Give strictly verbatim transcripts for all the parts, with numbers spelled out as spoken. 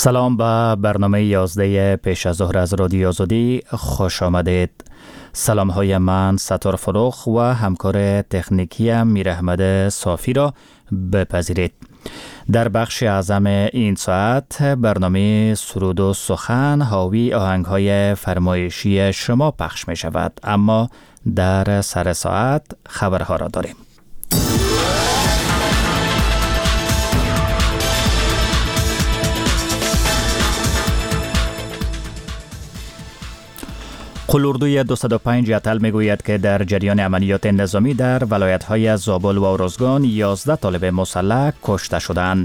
سلام به برنامه یازده پیش از ظهر از رادیو آزادی خوش آمدید. سلام های من ستار فروخ و همکار تکنیکی میر احمد صافی را بپذیرید. در بخش اعظم این ساعت برنامه سرود و سخن حاوی آهنگ های فرمایشی شما پخش می شود، اما در سر ساعت خبرها را داریم. قلوردوی دویست و پنج اتل میگوید که در جریان عملیات نظامی در ولایت‌های زابل و ارزگان یازده طالب مسلح کشته شدند.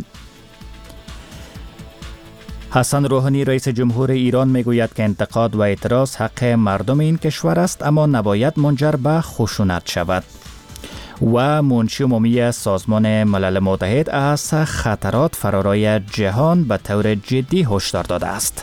حسن روحانی رئیس جمهور ایران میگوید که انتقاد و اعتراض حق مردم این کشور است، اما نباید منجر به خشونت شود. و منشی عمومی سازمان ملل متحد از خطرات فرارای جهان به طور جدی هشدار داده است.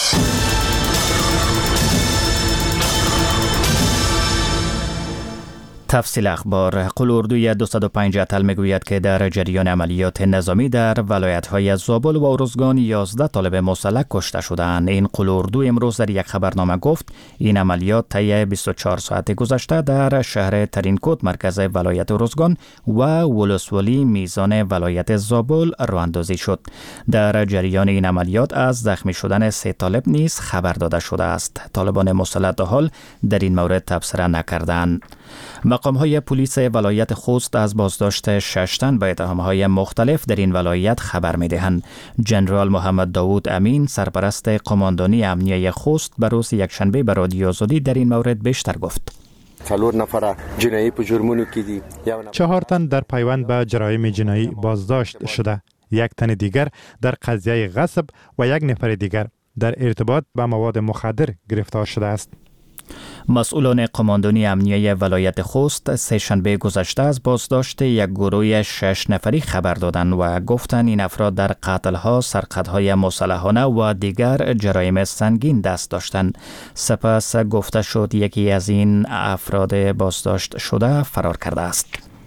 تفصیل اخبار. قلوردوی دویست و پنج اتل میگوید که در جریان عملیات نظامی در ولایت‌های زابل و ارزگان یازده طالب مسلح کشته شدند. این قلوردو امروز در یک خبرنامه گفت این عملیات طی بیست و چهار ساعت گذشته در شهر ترینکوت مرکز ولایت ارزگان و ولسوالی میزان ولایت زابل راه اندازی شد. در جریان این عملیات از زخمی شدن سه طالب نیز خبر داده شده است. طالبان مسلح تا حال در این مورد تبصره نکردند. مقام‌های پلیس ولایت خوست از بازداشت شش تن به اتهام‌های مختلف در این ولایت خبر می‌دهند. جنرال محمد داوود امین سرپرست قماندانی امنیه خوست به روز یکشنبه به رادیو آزادی در این مورد بیشتر گفت. چهار نفر جنایی په جرمونو کې دي. چهار تن در پیوند به جرایم جنایی بازداشت شده. یک تن دیگر در قضیه غصب و یک نفر دیگر در ارتباط با مواد مخدر گرفتار شده است. مسئولان قماندانی امنیه ولایت خوست سه شنبه گذشته از بازداشت یک گروه شش نفری خبر دادند و گفتند این افراد در قتل‌ها، سرقت‌های مسلحانه و دیگر جرایم سنگین دست داشتند. سپس گفته شد یکی از این افراد بازداشت شده فرار کرده است.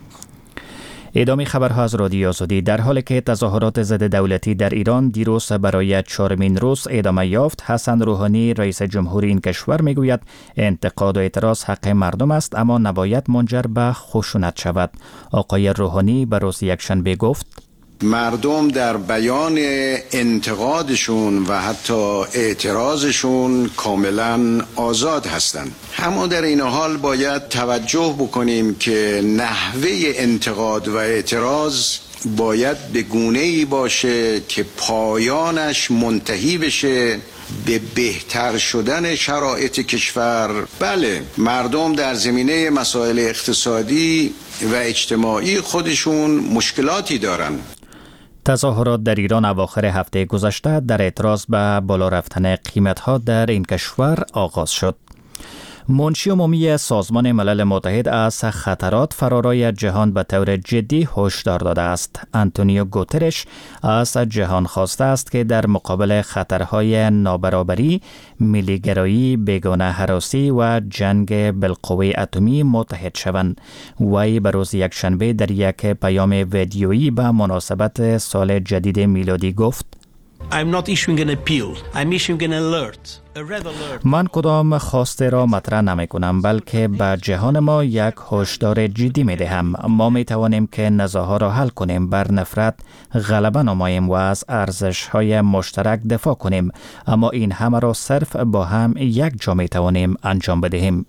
ادامه خبرها از رادیو آزادی. در حالی که تظاهرات ضد دولتی در ایران دیروز برای چهارمین روز ادامه یافت، حسن روحانی رئیس جمهور این کشور میگوید انتقاد و اعتراض حق مردم است، اما نباید منجر به خشونت شود. آقای روحانی به روز یکشنبه گفت مردم در بیان انتقادشون و حتی اعتراضشون کاملا آزاد هستند. اما در این حال باید توجه بکنیم که نحوه انتقاد و اعتراض باید به گونه‌ای باشه که پایانش منتهی بشه به بهتر شدن شرایط کشور. بله، مردم در زمینه مسائل اقتصادی و اجتماعی خودشون مشکلاتی دارن. تظاهرات در ایران اواخر هفته گذشته در اعتراض به بالا رفتن قیمت‌ها در این کشور آغاز شد. منشی عمومی سازمان ملل متحد از خطرات فرارای جهان به طور جدی هشدار داده است. آنتونیو گوترش از جهان خواسته است که در مقابل خطرهای نابرابری، ملیگرایی، بیگانه هراسی و جنگ بالقوه اتمی متحد شوند. وی به روز یکشنبه در یک پیام ویدیویی به مناسبت سال جدید میلادی گفت I'm not issuing an appeal. I'm issuing an alert. من کدام خواسته را مطرح نمی کنم، بلکه به جهان ما یک هشدار جدی می دهم. ما می توانیم که نزاعها را حل کنیم، بر نفرت غلبه نماییم و از ارزش های مشترک دفاع کنیم، اما این همه را صرف با هم یک جا می توانیم انجام بدهیم.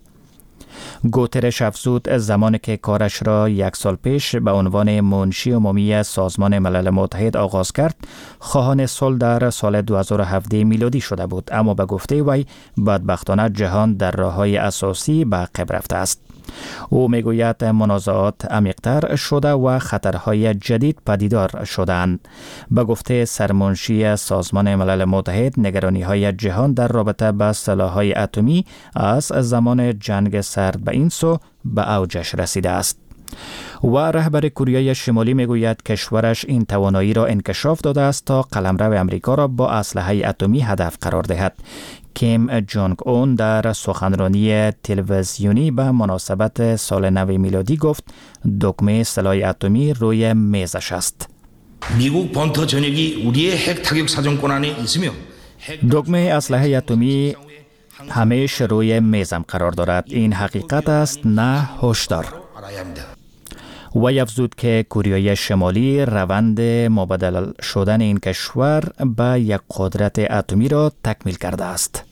گوترش افزود زمانی که کارش را یک سال پیش به عنوان منشی عمومی سازمان ملل متحد آغاز کرد، خواهان صلح در سال دو هزار و هفده میلادی شده بود، اما به گفته وی بدبختانه جهان در راه‌های اساسی به عقب رفته است. او میگوید منازعات عمیق‌تر شده و خطرهای جدید پدیدار شدند. به گفته سرمنشی سازمان ملل متحد، نگرانی‌های جهان در رابطه با سلاح‌های اتمی از زمان جنگ سرد به این سو به اوجش رسیده است. و رهبر کره شمالی میگوید کشورش این توانایی را انکشاف داده است تا قلمرو امریکا را با اسلحه اتمی هدف قرار دهد. کیم جونگ اون در سخنرانی تلویزیونی به مناسبت سال نو میلادی گفت دکمه سلاح اتمی روی میزش است. 미국 번터 전역이 우리의 핵 타격 사정권 안에 있으며 دکمه اسلحه اتمی همیشه روی میزم قرار دارد. این حقیقت است، نه هشدار. 알아야 합니다. و افزود که کره شمالی روند مبادله شدن این کشور به یک قدرت اتمی را تکمیل کرده است.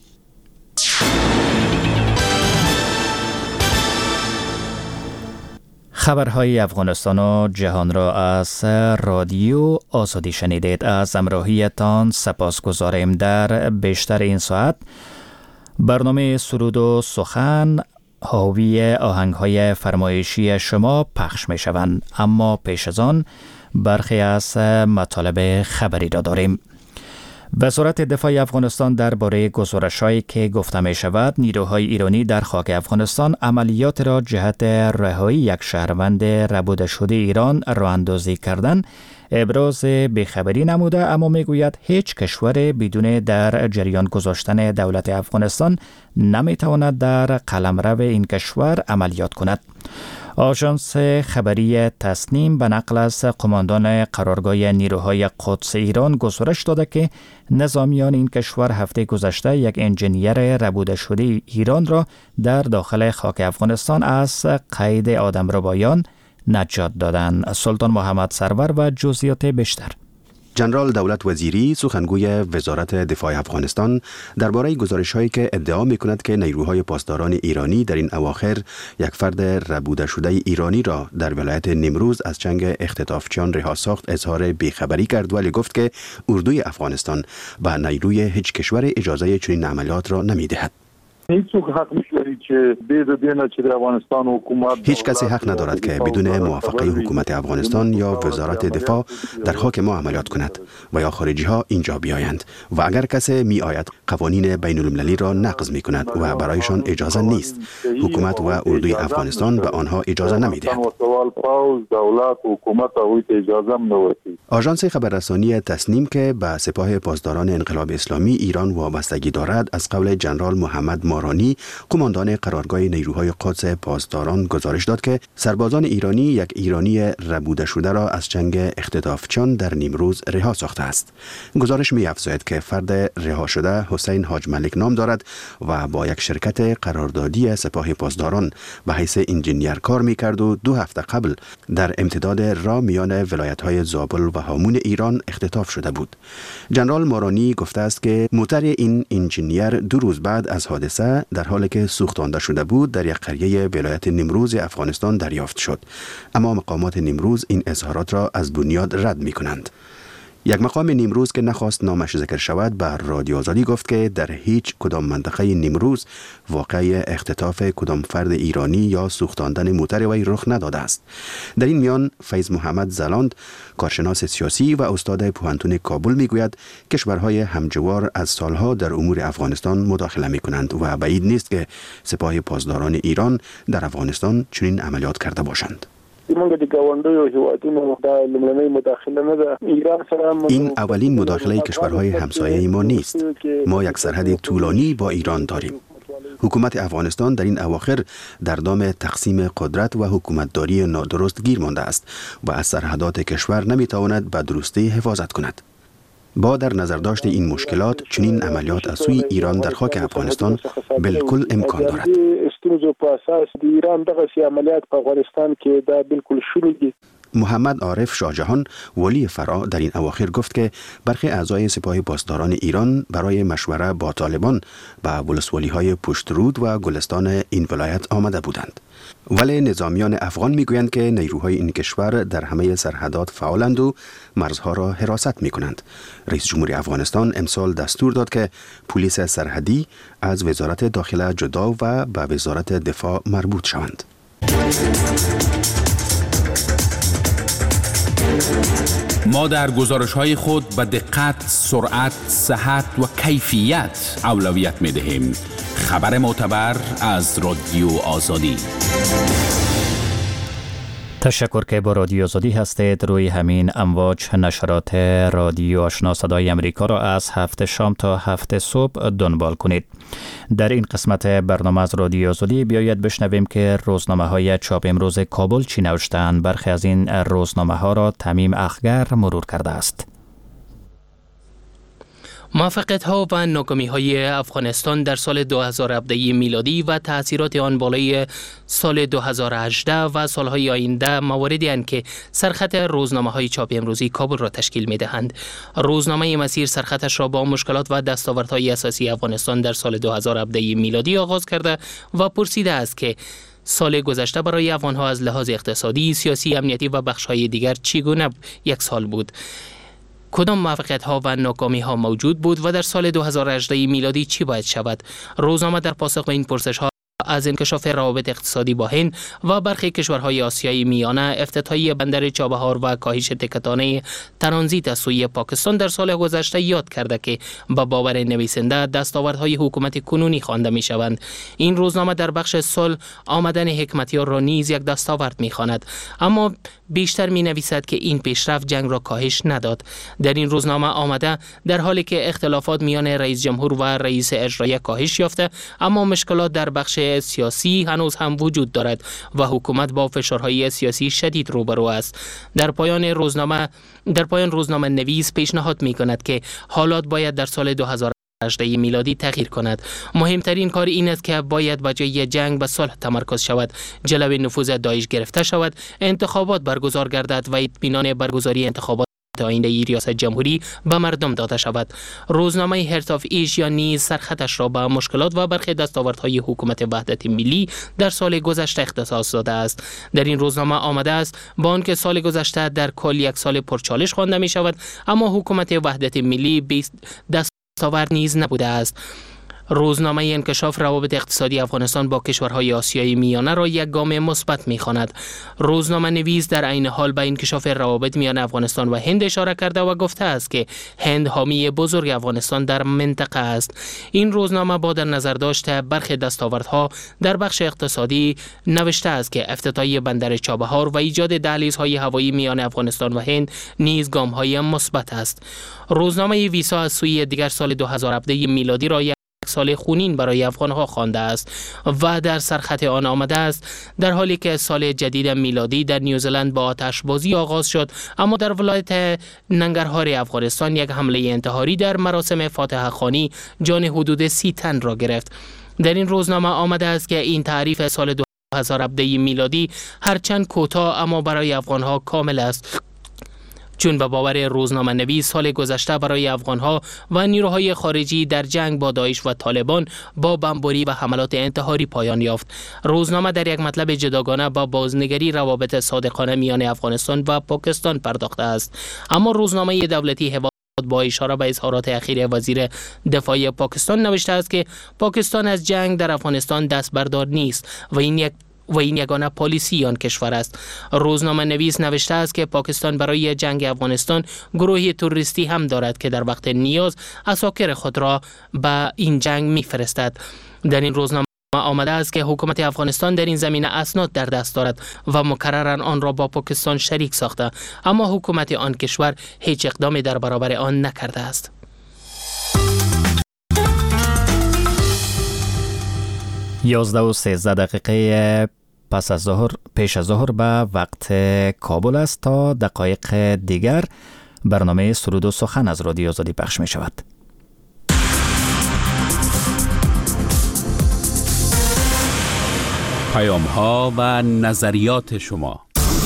خبرهای افغانستان و جهان را از رادیو آزادی شنیدید. از همراهیتان سپاسگزاریم. در بیشتر این ساعت برنامه سرود و سخن حاوی آهنگ‌های فرمایشی شما پخش می‌شوند، اما پیش از آن برخی از مطالب خبری را داریم. وزارت دفاع افغانستان درباره گزارش‌هایی که گفته می‌شود نیروهای ایرانی در خاک افغانستان عملیات را جهت رهایی یک شهروند ربوده شده ایران راه‌اندازی کردن ابراز بیخبری نموده، اما میگوید هیچ کشور بدون در جریان گذاشتن دولت افغانستان نمیتواند در قلمرو این کشور عملیات کند. آژانس خبری تسنیم به نقل از قماندان قرارگاه نیروهای قدس ایران گزارش داده که نظامیان این کشور هفته گذشته یک انجینیر ربوده شده ایران را در داخل خاک افغانستان از قید آدمربایان نجات دادند. سلطان محمد سرور و جزئیات بیشتر. جنرال دولت وزیری سخنگوی وزارت دفاع افغانستان درباره گزارش‌هایی که ادعا می‌کند که نیروهای پاسداران ایرانی در این اواخر یک فرد ربوده شده ایرانی را در ولایت نیمروز از چنگ اختطافچیان رها ساخت اظهار بیخبری کرد، ولی گفت که اردوی افغانستان به نیروی هیچ کشور اجازه چنین عملیات را نمی‌دهد. هیچ کسی حق ندارد که بدون موافقه حکومت افغانستان یا وزارت دفاع در خاک ما عملیات کند و یا خارجی ها اینجا بیایند و اگر کسی می آید قوانین بین المللی را نقض می کند و برایشان اجازه نیست. حکومت و اردوی افغانستان به آنها اجازه نمی دهد. آژانس خبررسانی تسنیم که به سپاه پاسداران انقلاب اسلامی ایران وابستگی دارد از قول جنرال محمد مارانی قماندان قرارگاه نیروهای قدس پاسداران گزارش داد که سربازان ایرانی یک ایرانی ربوده شده را از چنگ اختطافچیان در نیمروز رها ساخته است. گزارش می افزاید که فرد رها شده حسین حاج ملک نام دارد و با یک شرکت قراردادی سپاه پاسداران به حیث انجینیر کار می کرد و دو هفته قبل در امتداد راه میان ولایت‌های زابل و هامون ایران اختطاف شده بود. جنرال مارانی گفته است که موتر این انجینیر دو روز بعد از حادثه در حالی که سوختانده شده بود در یک قریه ولایت نیمروز افغانستان دریافت شد، اما مقامات نیمروز این اظهارات را از بنیاد رد می کنند. یک مقام نیمروز که نخواست نامش ذکر شود به رادیو آزادی گفت که در هیچ کدام منطقه نیمروز واقع اختطاف کدام فرد ایرانی یا سوختاندن موتر وی رخ نداده است. در این میان فیض محمد زلاند کارشناس سیاسی و استاد پوهنتون کابل میگوید کشورهای همجوار از سالها در امور افغانستان مداخله می کنند و بعید نیست که سپاه پاسداران ایران در افغانستان چنین عملیات کرده باشند. این اولین مداخله کشورهای همسایه ما نیست. ما یک سرحد طولانی با ایران داریم. حکومت افغانستان در این اواخر در دام تقسیم قدرت و حکومتداری نادرست گیر مانده است و از سرحدات کشور نمیتواند به درستی حفاظت کند. با در نظر داشت این مشکلات چنین عملیات از سوی ایران در خاک افغانستان بالکل امکان دارد. محمد عارف شاهجهان ولی فرا در این اواخر گفت که برخی اعضای سپاه پاسداران ایران برای مشوره با طالبان به ولسوالی‌های پشترود و گلستان این ولایت آمده بودند. ولی نظامیان افغان میگویند که نیروهای این کشور در همه سرحدات فعالند و مرزها را حراست میکنند. رئیس جمهور افغانستان امسال دستور داد که پلیس سرحدی از وزارت داخله جدا و به وزارت دفاع مربوط شوند. ما در گزارش‌های خود به دقت، سرعت، صحت و کیفیت اولویت می‌دهیم. خبر معتبر از رادیو آزادی. تشکر که با رادیو آزادی هستید. روی همین امواج نشرات رادیو آشنا صدای امریکا را از هفت شام تا هفت صبح دنبال کنید. در این قسمت برنامه از رادیو آزادی بیاید بشنویم که روزنامه های چاپ امروز کابل چی نوشتند. برخی از این روزنامه ها را تمیم اخگر مرور کرده است. موفقیت ها و ناکامی های افغانستان در سال دو هزار و هفده میلادی و تأثیرات آن بالای سال دو هزار و هجده و سالهای آینده مواردی اند که سرخط روزنامه های چاپ امروزی کابل را تشکیل می دهند. روزنامه مسیر سرخطش را با مشکلات و دستاوردهای اساسی افغانستان در سال دو هزار و هفده میلادی آغاز کرده و پرسیده است که سال گذشته برای افغانها از لحاظ اقتصادی، سیاسی، امنیتی و بخش‌های دیگر چگونه یک سال بود؟ کدام موفقیت ها و ناکامی ها موجود بود و در سال دو هزار و هجده میلادی چی باید شود؟ روزنامه در پاسخ به این پرسش ها از انکشاف روابط اقتصادی با هند و برخی کشورهای آسیای میانه، افتتاحیه بندر چابهار و کاهش تکتانه ترانزیت از سوی پاکستان در سال گذشته یاد کرده که با باور نویسنده دستاوردهای حکومت کنونی خوانده می شوند. این روزنامه در بخش صلح آمدن حکمتیار را نیز یک دستاورد می خواند، اما بیشتر می نویسد که این پیشرفت جنگ را کاهش نداد. در این روزنامه آمده در حالی که اختلافات میان رئیس جمهور و رئیس اجرایی کاهش یافته، اما مشکلات در بخش سیاسی هنوز هم وجود دارد و حکومت با فشارهای سیاسی شدید روبرو است. در پایان روزنامه در پایان روزنامه نویس پیشنهاد می کند که حالات باید در سال دو هزار و هجده میلادی تغییر کند. مهمترین کار این است که باید به جای جنگ به صلح تمرکز شود، جلوی نفوذ داعش گرفته شود، انتخابات برگزار گردد و اطمینان برگزاری انتخابات آینده ریاست جمهوری به مردم داده شود. روزنامه هرت آف ایشیا نیز سرخطش را به مشکلات و برخی دستاوردهای حکومت وحدت ملی در سال گذشته اختصاص داده است. در این روزنامه آمده است با آنکه سال گذشته در کل یک سال پرچالش خوانده می شود، اما حکومت وحدت ملی دستاورد نیز نبوده است. روزنامه انکشاف روابط اقتصادی افغانستان با کشورهای آسیای میانه را یک گام مثبت می‌خواند. روزنامه نویس در عین حال به انکشاف روابط میان افغانستان و هند اشاره کرده و گفته است که هند حامی بزرگ افغانستان در منطقه است. این روزنامه با در نظر داشته برخی دستاوردها در بخش اقتصادی نوشته است که افتتاحیه بندر چابهار و ایجاد دهلیزهای هوایی میان افغانستان و هند نیز گام‌های مثبت است. روزنامه ویسا از سوی دیگر سال دو هزار و هفده میلادی را سال خونین برای افغانها خوانده است و در سرخط آن آمده است در حالی که سال جدید میلادی در نیوزلند با آتش بازی آغاز شد، اما در ولایت ننگرهار افغانستان یک حمله انتحاری در مراسم فاتحه خوانی جان حدود سی تن را گرفت. در این روزنامه آمده است که این تعریف سال دو هزار و هفده میلادی هرچند کوتاه اما برای افغانها کامل است، چون به باور روزنامه نویس سال گذشته برای افغانها و نیروهای خارجی در جنگ با داعش و طالبان با بمباری و حملات انتحاری پایان یافت. روزنامه در یک مطلب جداگانه با بازنگری روابط صادقانه میان افغانستان و پاکستان پرداخته است، اما روزنامه دولتی هوا با اشاره به اظهارات اخیر وزیر دفاع پاکستان نوشته است که پاکستان از جنگ در افغانستان دست بردار نیست و این یک و این یگانه پالیسی آن کشور است. روزنامه نویس نوشته است که پاکستان برای جنگ افغانستان گروهی تروریستی هم دارد که در وقت نیاز اساکر خود را به این جنگ می‌فرستد. در این روزنامه آمده است که حکومت افغانستان در این زمینه اسناد در دست دارد و مکرراً آن را با پاکستان شریک ساخته، اما حکومت آن کشور هیچ اقدامی در برابر آن نکرده است. یازده و سیزده دقیقه پس از ظهر پیش از ظهر به وقت کابل است. تا دقایق دیگر برنامه سرود و سخن از رادیو آزادی پخش می شود. پیام ها و نظریات شما.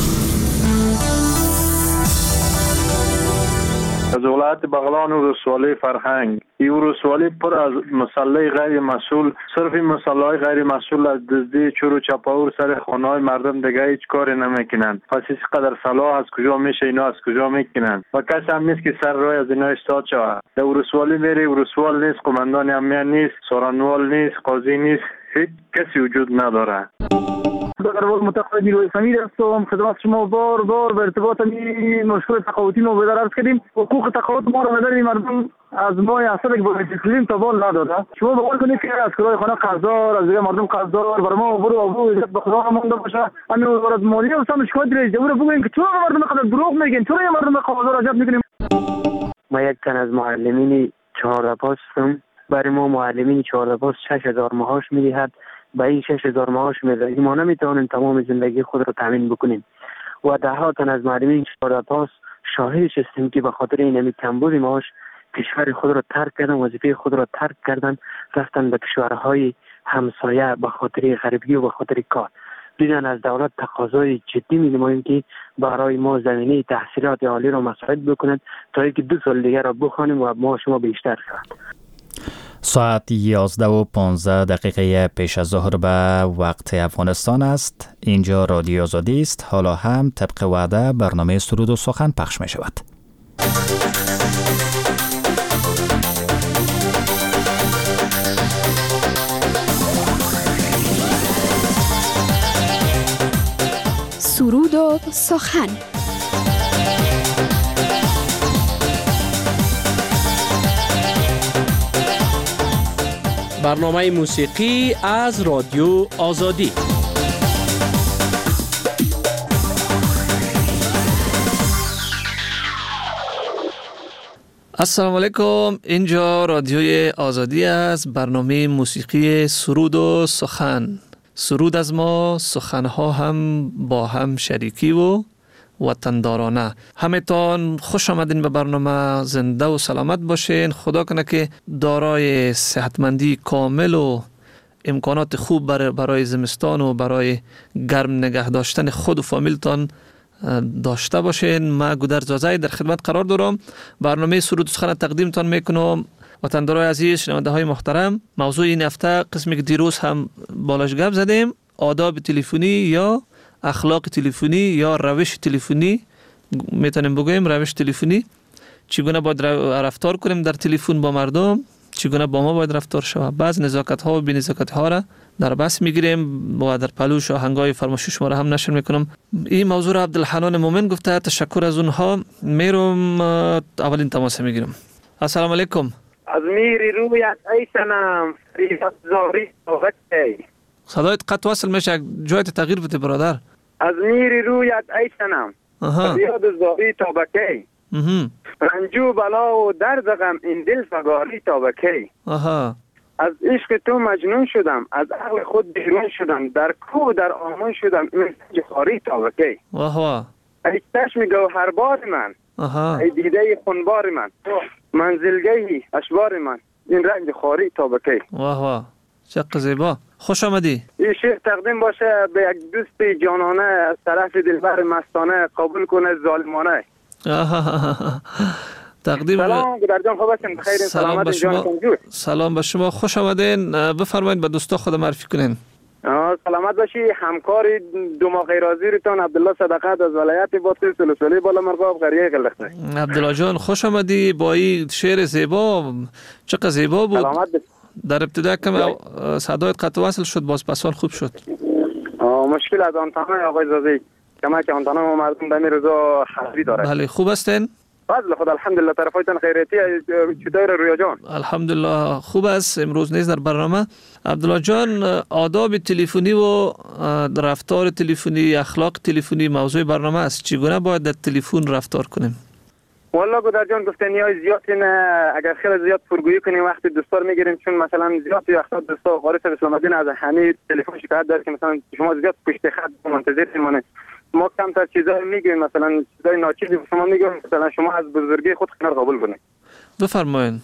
از ولایت بغلان و رسوالی فرهنگ، این رسوالی پر از مسئله غیر مسئول، صرف این مسئله غیر مسئول از دزدی چور و چپاور سر خانه‌های مردم دیگه هیچ کاری نمیکنن. پس این قدر صلاح از کجا میشه، اینا از کجا میکنن و کسی هم نیست که سر راه از اینا استاد شود. در رسوالی میری، رسوال نیست، قماندان امنیت نیست، سارنوال نیست، قاضی نیست، هیچ کسی وجود نداره. سوداگران متقاعد نیروی اسلامی هستم. خدمت شما بار بار به ارتباط این مشکل تقاعدی ما به عرض کردیم. حقوق تقاعد ما را نداریم، مردم از ماه اصل که باید تسلیم تا بال نداده. شما باور کنید که از کلاه خانه قرضدار، از دیگه مردم قرضدار، برای ما برو برو عزت به خدا مونده باشه. همین وزارت مالیه هم شکایت دارید. برو بگوین که چرا مردم قدر دروغ میگین، چرا مردم قرضدار عجب میکنیم. ما یک تن از معلمین چهارده پاس هستم. برای ما معلمین چهارده پاس شش هزار معاش میدهد. با این شش هزار معاش میدهد ما نمیتوانیم تمام زندگی خود را تامین بکنیم. و ده ها تن از معلمین چهارده پاس شاهدش هستیم که به خاطر این کمبود معاش کشور خود را ترک کردن، وظیفه خود را ترک کردن، رفتن به کشورهای همسایه به خاطر غریبگی و به خاطر کار. دیدن از دولت تقاضای جدی می‌نماییم که برای ما زمینه تحصیلات عالی را مساعد بکنند تا اینکه دو سال دیگر را بخوانیم و ما شما بیشتر شود. ساعت یازده و پانزده دقیقه پیش از ظهر به وقت افغانستان است. اینجا رادیو آزادی است. حالا هم طبق وعده برنامه سرود و سخن پخش می شود. سرود و سخن. برنامه موسیقی از رادیو آزادی. السلام علیکم، اینجا رادیوی آزادی است. برنامه موسیقی سرود و سخن. سرود از ما، سخنها هم با هم شریکی و وطندارانه. همتان خوش آمدین به برنامه. زنده و سلامت باشین. خدا کنه که دارای صحتمندی کامل و امکانات خوب برای زمستان و برای گرم نگه داشتن خود و فامیلتان داشته باشین. ما گودرز زازای در خدمت قرار دارم. برنامه سرود و سخن تقدیمتان میکنم. وطندارای عزیز، شنونده های محترم، موضوع این هفته قسمی که دیروز هم بالاش گپ زدیم، آداب تلفنی یا اخلاق تلفنی یا روش تلفنی میتونیم بگویم. روش تلفنی چگونه باید رفتار کنیم در تلفن با مردم، چگونه با ما باید رفتار شود. بعض نزاکت ها و بی نزاکت ها را در بس میگیریم و در پلوش و هنگای فرمایش شما را هم نشر میکنم. این موضوع را عبدالحنان مومن گفته. تشکر از اونها. میرم اولین تماس میگیرم. السلام علیکم. از میری رویت ای سنم فریاد زاری توبکی. صدایت قطع وصل میشه، جایت تغییر بده برادر. از میری رویت ای سنم فریاد زاری توبکی. رنجو بلا و درد غم این دل فگاری توبکی. آها. از عشق تو مجنون شدم، از عقل خود بیرون شدم، در کوه در آمون شدم این جخاری توبکی. واه واه. ای چشم گوهربار من، آها. ای دیده خونبار من، منزلگهی اشبار من این رنج خاری توبکی. واه واه، چقدر زیبا. خوش آمدی. این شعر تقدیم باشه به یک دوست جانانه از طرف دلبر مستانه، قبول کنه ظالمانه. تقدیم. سلام گودر جان، خوب هستین؟ بخیر؟ سلام به شما. سلام به شما. خوش آمدین. بفرمایید به دوستا خود معرفی کنین. سلامت باشی. همکار دو ماه غیرحاضرتان عبدالله صدقت از ولایت باطل سلسله بالا مرغاب قریه قلخته. عبدالله جان خوش آمدی با این شعر زیبا. چقدر زیبا بود. سلامت باشی. در ابتدا کم صدایت قطع وصل شد، باز پسان خوب شد. مشکل از آنتانای آقای زازی کمک آنتانا ما مردم دمی روزا حضری داره. بله خوب هستین؟ فضل خدا الحمدلله. طرفایتان خیریتی چطور رویا جان؟ الحمدلله خوب است. امروز نیز در برنامه عبدالله جان آداب تلفنی و رفتار تلفنی، اخلاق تلفنی موضوع برنامه است. چگونه باید در تلفن رفتار کنیم؟ والله گودر جان گفته نیاز زیاد نه، اگر خیلی زیاد پرگویی کنیم وقتی دوستار میگیریم، چون مثلا زیاد وقتا دوستا وارث اسلام الدین از همه تلفن شکایت داره که مثلا شما زیاد پشت خط منتظر میمونه. ما کمتر چیزا میگیم، مثلا چیزای ناچیزی شما میگیم، مثلا شما از بزرگی خود کنار قبول کنید. بفرمایید.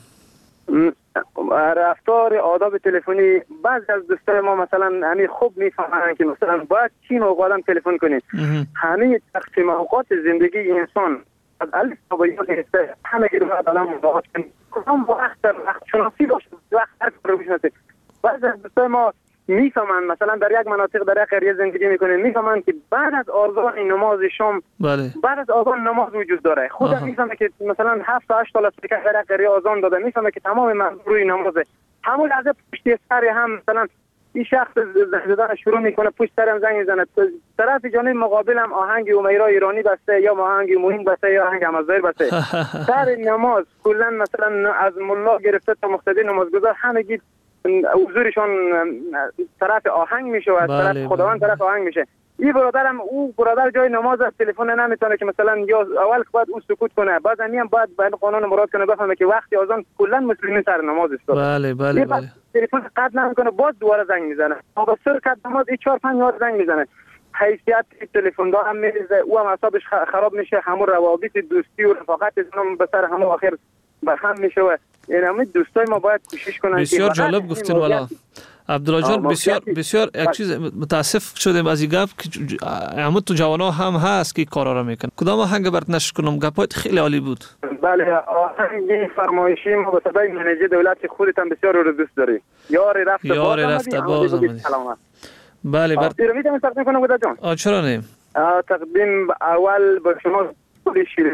رفتار آداب تلفنی بعضی از دوستای ما مثلا همین خوب میفهمن که مثلا باید چی موقع آدم تلفن کنید. همین تقسیم اوقات زندگی انسان از الف تا به یا هسته همه که باید آدم مراعات کنید. کدام وقت در وقت شناسی باشه، وقت هر کار رو بشناسه. بعضی از دوستای ما میفهمن مثلا در یک مناطق در یک قریه زندگی میکنن، میفهمن که بعد از آذان نماز شام، بله، بعد از آذان نماز وجود داره. خودم میفهمه که مثلا هفت تا هشت سال که در یک قریه آذان داده، میفهمه که تمام منظور روی نمازه. همون لحظه پشت سر هم مثلا این شخص زنگ زدن شروع میکنه، پشت سرم زنگ میزنه، طرف جانب مقابلم آهنگ امیرا ایرانی بسته یا آهنگ موین بسته یا آهنگ امازایر بسته. سر نماز کلا مثلا از ملا گرفته تا مقتدی نمازگزار همگی حضورشان طرف آهنگ میشه و طرف خداوند طرف آهنگ میشه. این برادرم او برادر جای نماز از تلفن نمیتونه که مثلا یا اول باید او سکوت کنه، بعد هم باید باید قانون مراد کنه، بفهمه که وقتی اذان کلا مسلمین سر نماز است. بله بله بله. تلفن قطع نمیکنه، باز دوباره زنگ میزنه. با سر کد نماز این چهار پنج بار زنگ میزنه. حیثیت تلفن دار هم میریزه، او هم اعصابش خراب میشه، همون روابط دوستی و رفاقت هم به سر همون آخر به هم میشه. و این همه دوستای ما باید کوشش کنن. بسیار جالب گفتین والا عبدالله جان، بسیار بسیار یک چیز متاسف شدم از این گپ که همه تو جوانا هم هست که کارا را میکنن. کدام آهنگ برات نشر کنم؟ گپات خیلی عالی بود. بله، آهنگ فرمایشی ما به صدای منیجر دولت خودت هم بسیار رو دوست داری. یار رفت یار رفت باز آمدی. بله بر میتونم تقدیم کنم بودا جان؟ آ چرا نه؟ تقدیم اول به شما شیرین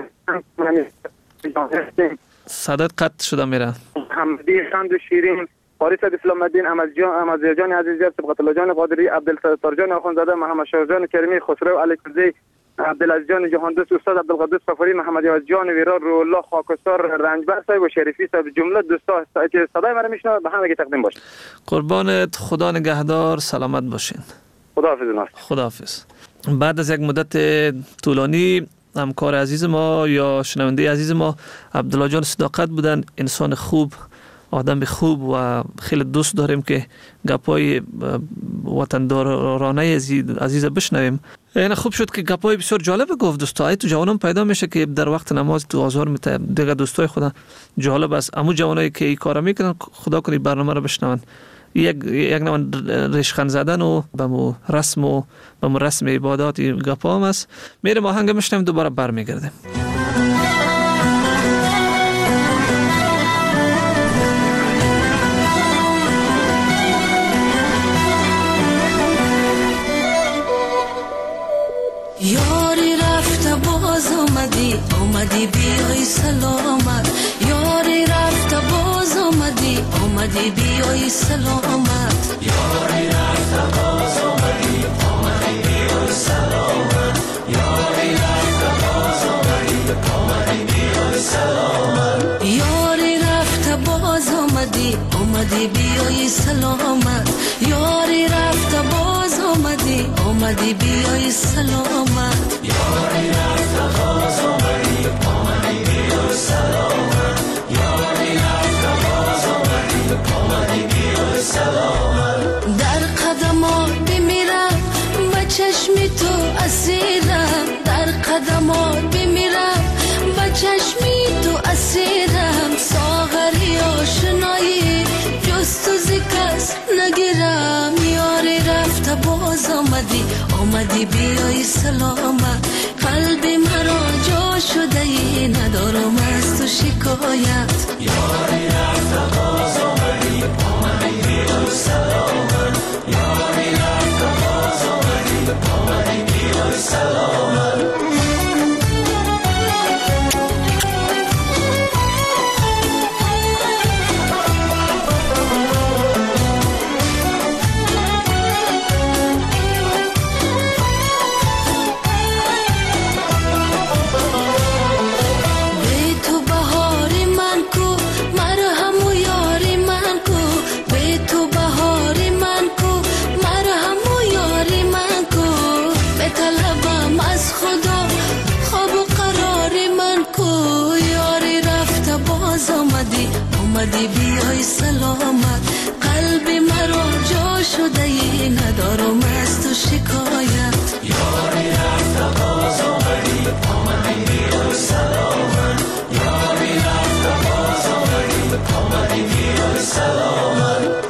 صدات قطع شده میره. حمدی خند و شیرین، فارس اسلام الدین، احمد جان، احمد جان عزیزی، سبقت الله جان قادری، عبدالستار جان اخوندزاده، محمد شاه جان کریمی، خسرو علیکوزی، عبدالعزیز جان جهاندوست، استاد عبدالقدوس صفاری، محمد یاد جان ویرار، رو الله خاکستار رنجبر صاحب و شریفی صاحب، جمله دوستا که صدای مرا میشنوه به همه تقدیم باشه. قربانت، خدا نگهدار، سلامت باشین. خداحافظ ناصر. خداحافظ. بعد از یک مدت طولانی همکار عزیز ما یا شنونده عزیز ما عبدالله جان صداقت بودن، انسان خوب، آدم خوب و خیلی دوست داریم که گپای وطندارانه عزیز بشنویم. این خوب شد که گپای بسیار جالب گفت دوستا. تو جوانان پیدا میشه که در وقت نماز تو آزار میته. دیگه دوستای خدا جالب است. امو جوانایی که این کارا میکنن خدا کنی برنامه رو بشنون. یک یک نوع ریشخند زدن و به مو رسم و به مو رسم عبادات گپا هم است. میریم آهنگ میشنویم، دوباره برمیگردیم. یاری رفته باز آمدی، آمدی بیای سلامت. یاری رفته باز آمدی، آمدی بیای سلامت. یاری رفته باز آمدی، آمدی بیای سلامت. یاری رفته باز آمدی، آمدی بیای سلامت. یاری رفته باز آمدی، آمدی بیای سلامت. یاری رفته باز آمدی، آمدی بیای سلامت. یاری رفته باز آمدی، آمدی بیای سلامت. یاری رفته باز آمدی، آمدی بیای سلامت. در قدمات بمیرم، به چشم تو اسیرم. در قدمات بمیرم، به چشم تو اسیرم. ساغری آشنایی جست و زکس نگیرم. یاری رفته باز آمدی، آمدی بیای سلامت. قلبی مرا جا شده ای، ندارم از تو شکایت. یاری رفته باز آمدی، آمدی بیای سلامت. یاری رفته باز آمدی، آمدی بیای سلامت. آمدی بیای سلامت. قلبی مرا جا شده ای، ندارم از تو شکایت. یاری رفته باز آمدی، آمدی بیای سلامت. یاری رفته باز آمدی، آمدی بیای سلامت.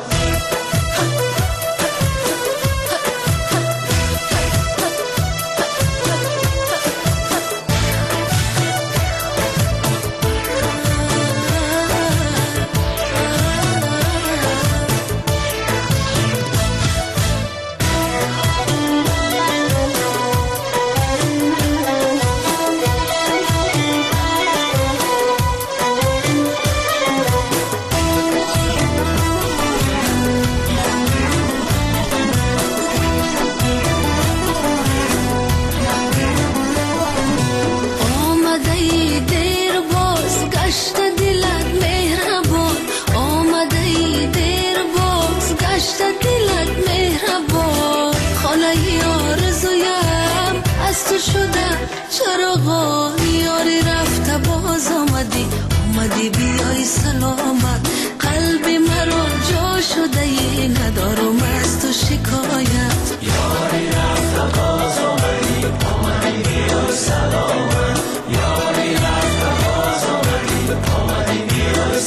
باز آمدی آمدی بیای سلامت قلب مرا جا شده ای ندارم از تو شکایت یاری رفت باز آمدی آمدی بیای سلامت یاری رفت باز آمدی آمدی بیای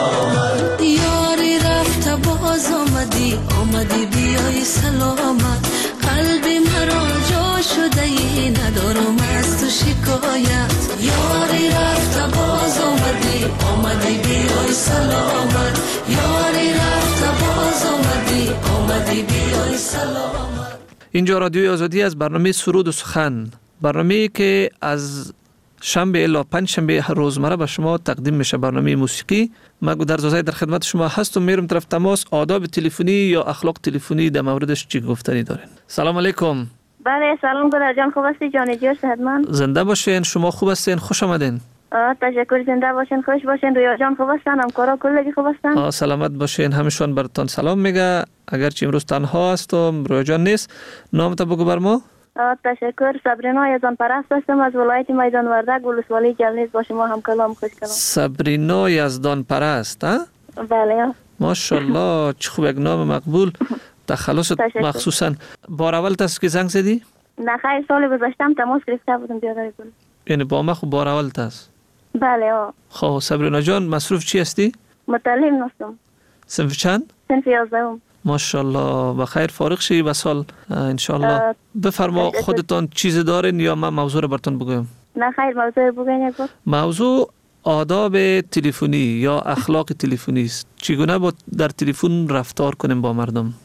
سلامت یاری رفت باز آمدی آمدی بیای سلامت قلب مرا جا شده ای ندارم از تو شکایت یاری رفت باز آمدی آمدی بیای سلامت یاری رفت باز آمدی آمدی بیای سلامت. اینجا رادیوی آزادی از برنامه سرود و سخن، برنامه‌ای که از شنبه الی پنج شنبه روزمره به شما تقدیم میشه، برنامه موسیقی. من در زوزای در خدمت شما هستم، میرم طرف تماس. آداب تلفنی یا اخلاق تلفنی در موردش چی گفتنی دارین؟ سلام علیکم. بله سلام برادر جان، خوب هستی؟ جان جور صحتمند؟ زنده باشین. شما خوب هستین؟ خوش آمدین. تشکر. زنده باشین، خوش باشین. رویا جان خوب هستن؟ همکارا کلگی خوب هستن؟ آه سلامت باشین. همیشون براتون سلام میگه. اگرچه امروز تنها هستم، رویا جان نیست. نام تو بگو بر ما. تشکر. صبرینا یزدان پرست هستم از ولایت میدان وردک، ولسوالی جلنیز. با شما هم کلام خوش کلام. صبرینا یزدان پرست ها؟ بله. ماشاءالله چه خوب، یک نام مقبول. تخلصت مخصوصا بار اول است که زنگ زدی؟ نه خیر، سال گذشتم تماس گرفته بودم بیادر گل. یعنی با ما خب بار اول است. بله آه. خب صبرینا جان مصروف چی هستی؟ متعلم هستم. صنف چند؟ صنف یازدهم. ماشاءالله بخیر فارغ شی به سال ان شاء الله. بفرما خودتان چیز دارین یا من موضوع رو براتون بگم؟ نه خیر، موضوع بگین یک بار. موضوع آداب تلفنی یا اخلاق تلفنی است. چگونه با در تلفن رفتار کنیم با مردم؟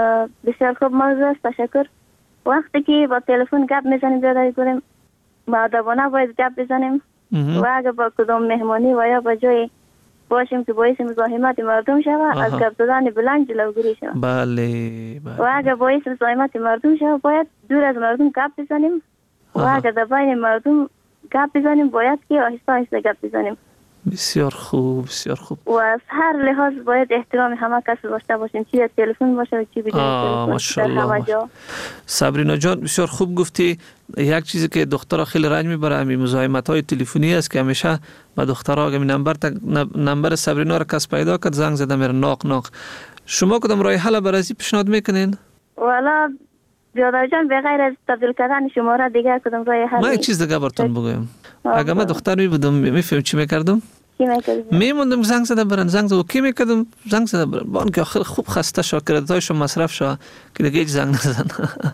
بسیار خوب موضوع است. تشکر. وقتی که با تلفن گپ میزنیم بیادر کنیم، مؤدبانه باید گپ بزنیم و اگر با کدام مهمانی و یا با جای باشیم که باعث مزاحمت مردم شود، از گپ زدن بلند جلوگیری شود. بله بله. و اگر باعث مزاحمت مردم شود باید دور از مردم گپ بزنیم و اگر در بین مردم گپ بزنیم باید که آهسته آهسته گپ بزنیم. بسیار خوب بسیار خوب. و از هر لحاظ باید احترام همه کس داشته باشیم، چی تلفن باشه و چی بدون تلفن در همه جا. صبرینا جان بسیار خوب گفتی. یک چیزی که دخترها خیلی رنج میبره همین مزاحمت های تلفنی است که همیشه با دخترها اگه نمبر تک نمبر صبرینا را کس پیدا کرد زنگ زده میره ناق ناق. شما کدام راه حل برای پیشنهاد میکنین؟ والا بیادر جان بغیر از تبدیل کردن شماره دیگه کدام راه حل؟ من یک چیز دیگه براتون بگم. اگه من دختر می بودم میفهم چی میکردم؟ چی میکردم؟ میموندم زنگ زده برن زنگ زده و کی میکردم زنگ زده برن با اینکه آخر خوب خسته شو کردایشو مصرف شو که دیگه هیچ زنگ نزن.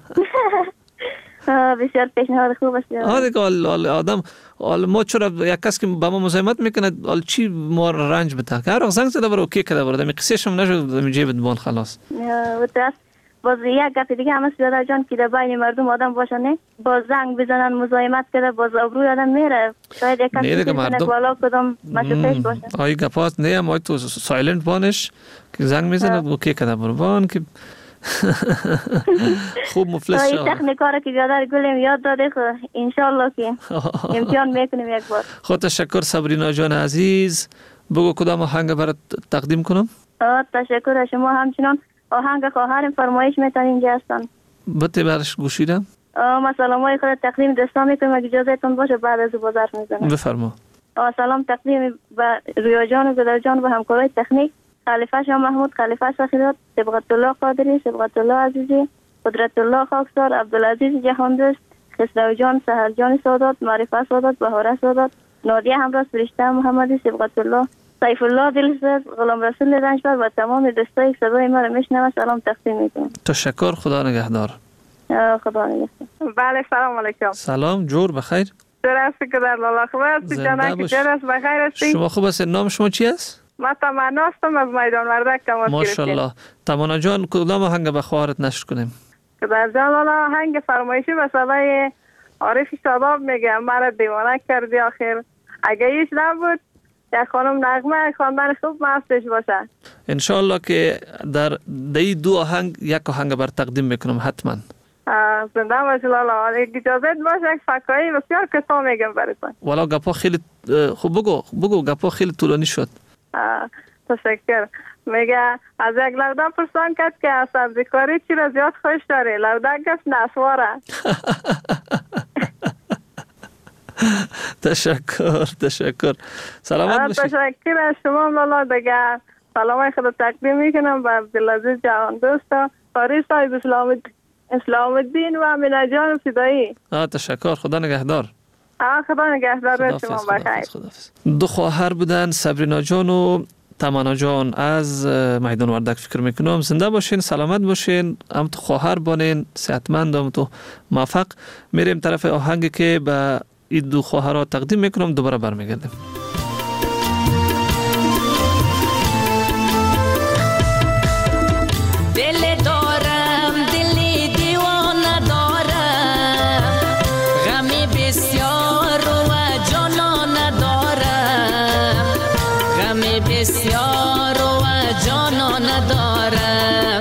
بسیار پیشنهاد خوب است. آره دیگه آدم ما چرا یک کس که با ما مزاحمت میکنه ال چی ما رنج بده که هر زنگ زده برو کی کده برو می قصه شم نشد می جیب بون خلاص. و دست باز یک گپ دیگه هم است بیادر جان که در بین مردم آدم باشه نه با زنگ بزنن مزاحمت کرده باز ابروی آدم میره. شاید یک کسی که والا کدام مشوفش باشه. آی گپات نه ما تو سایلنت بانش که زنگ میزنه و کی کده برو بان که خوب مفلس شد. این تکنیکا رو که بیادر گلیم یاد داده خو ان شاء الله که امتحان میکنیم یک بار. خود تشکر صبرینا جان عزیز. بگو کدام آهنگ برات تقدیم کنم؟ تشکر شما. همچنان آهنگ خواهرم فرمایش میتونین اینجا هستن. بته برش گوشیدم. سلام های خود تقدیم دوستان میکنم اگه اجازهتون باشه بعد از بازار میزنم. بفرما. سلام تقدیم به رویا جان و گدر جان و همکارای تکنیک، خلیفه شاه محمود، خلیفه سخیرات، سبقت الله قادری، سبقت الله عزیزی، قدرت الله خاکسار، عبدالعزیز جهاندوست، خسرو جان، سهل جان سادات، معرفه سادات، بهاره سادات، نادیه همراز، فرشته محمدی، سبقت الله، سیف الله دلسوز، غلام رسول رنجبر و تمام دوستایی که صدای ما رو میشنوند سلام تقدیم میکنم. تشکر. خدا نگهدار. خدا نگهدار. بله سلام علیکم. سلام جور بخیر. جور هستی که در لالا خوب هستی جانه که جور هست بخیر هستی؟ شما خوب هستی؟ نام شما چی است؟ ما تمنا هستم از میدان وردک تماس گرفتیم. ماشاءالله. تمنا جان کدام آهنگ به خواهرت نشر کنیم؟ که در جان لالا آهنگ فرمایشی به صدای عارف شاداب میگه مرا دیوانه کردی آخر. اگه ایش نبود یک خانم نغمه خواندن خوب مستش باشه. انشالله که در دی دو آهنگ یک آهنگ بر تقدیم میکنم حتما. زنده باشی لالا. اجازه باشه یک فکایی بسیار کسا میگم براتون. والا گپا خیلی خوب بگو بگو گپا خیلی طولانی شد. تشکر. میگه از یک لودک پرسان کرد که از سبزیکاری چی را زیاد خوش داری؟ لودک گفت نسواره. تشکر تشکر. سلامت باشید. تشکر از شما لالا. دیگه سلامای خود تقدیم میکنم به عبدالعزیز جهان دوست، قاری صاحب اسلام اسلام الدین و امینه جان فدایی. آه تشکر. خدا نگهدار. آه خدا نگهدار شما. بخیر. دو خواهر بودن، صبرینا جان و تمانا جان از میدان وردک فکر میکنم. زنده باشین، سلامت باشین، هم تو خواهر بانین، صحتمند، هم تو موفق. میریم طرف آهنگی که به این دو خواهرها تقدیم میکنم، دوباره برمیگردیم. دل دارم دلی دیوانه دارم، غمی بسیار و جانان دارم، غمی بسیار و جانان دارم.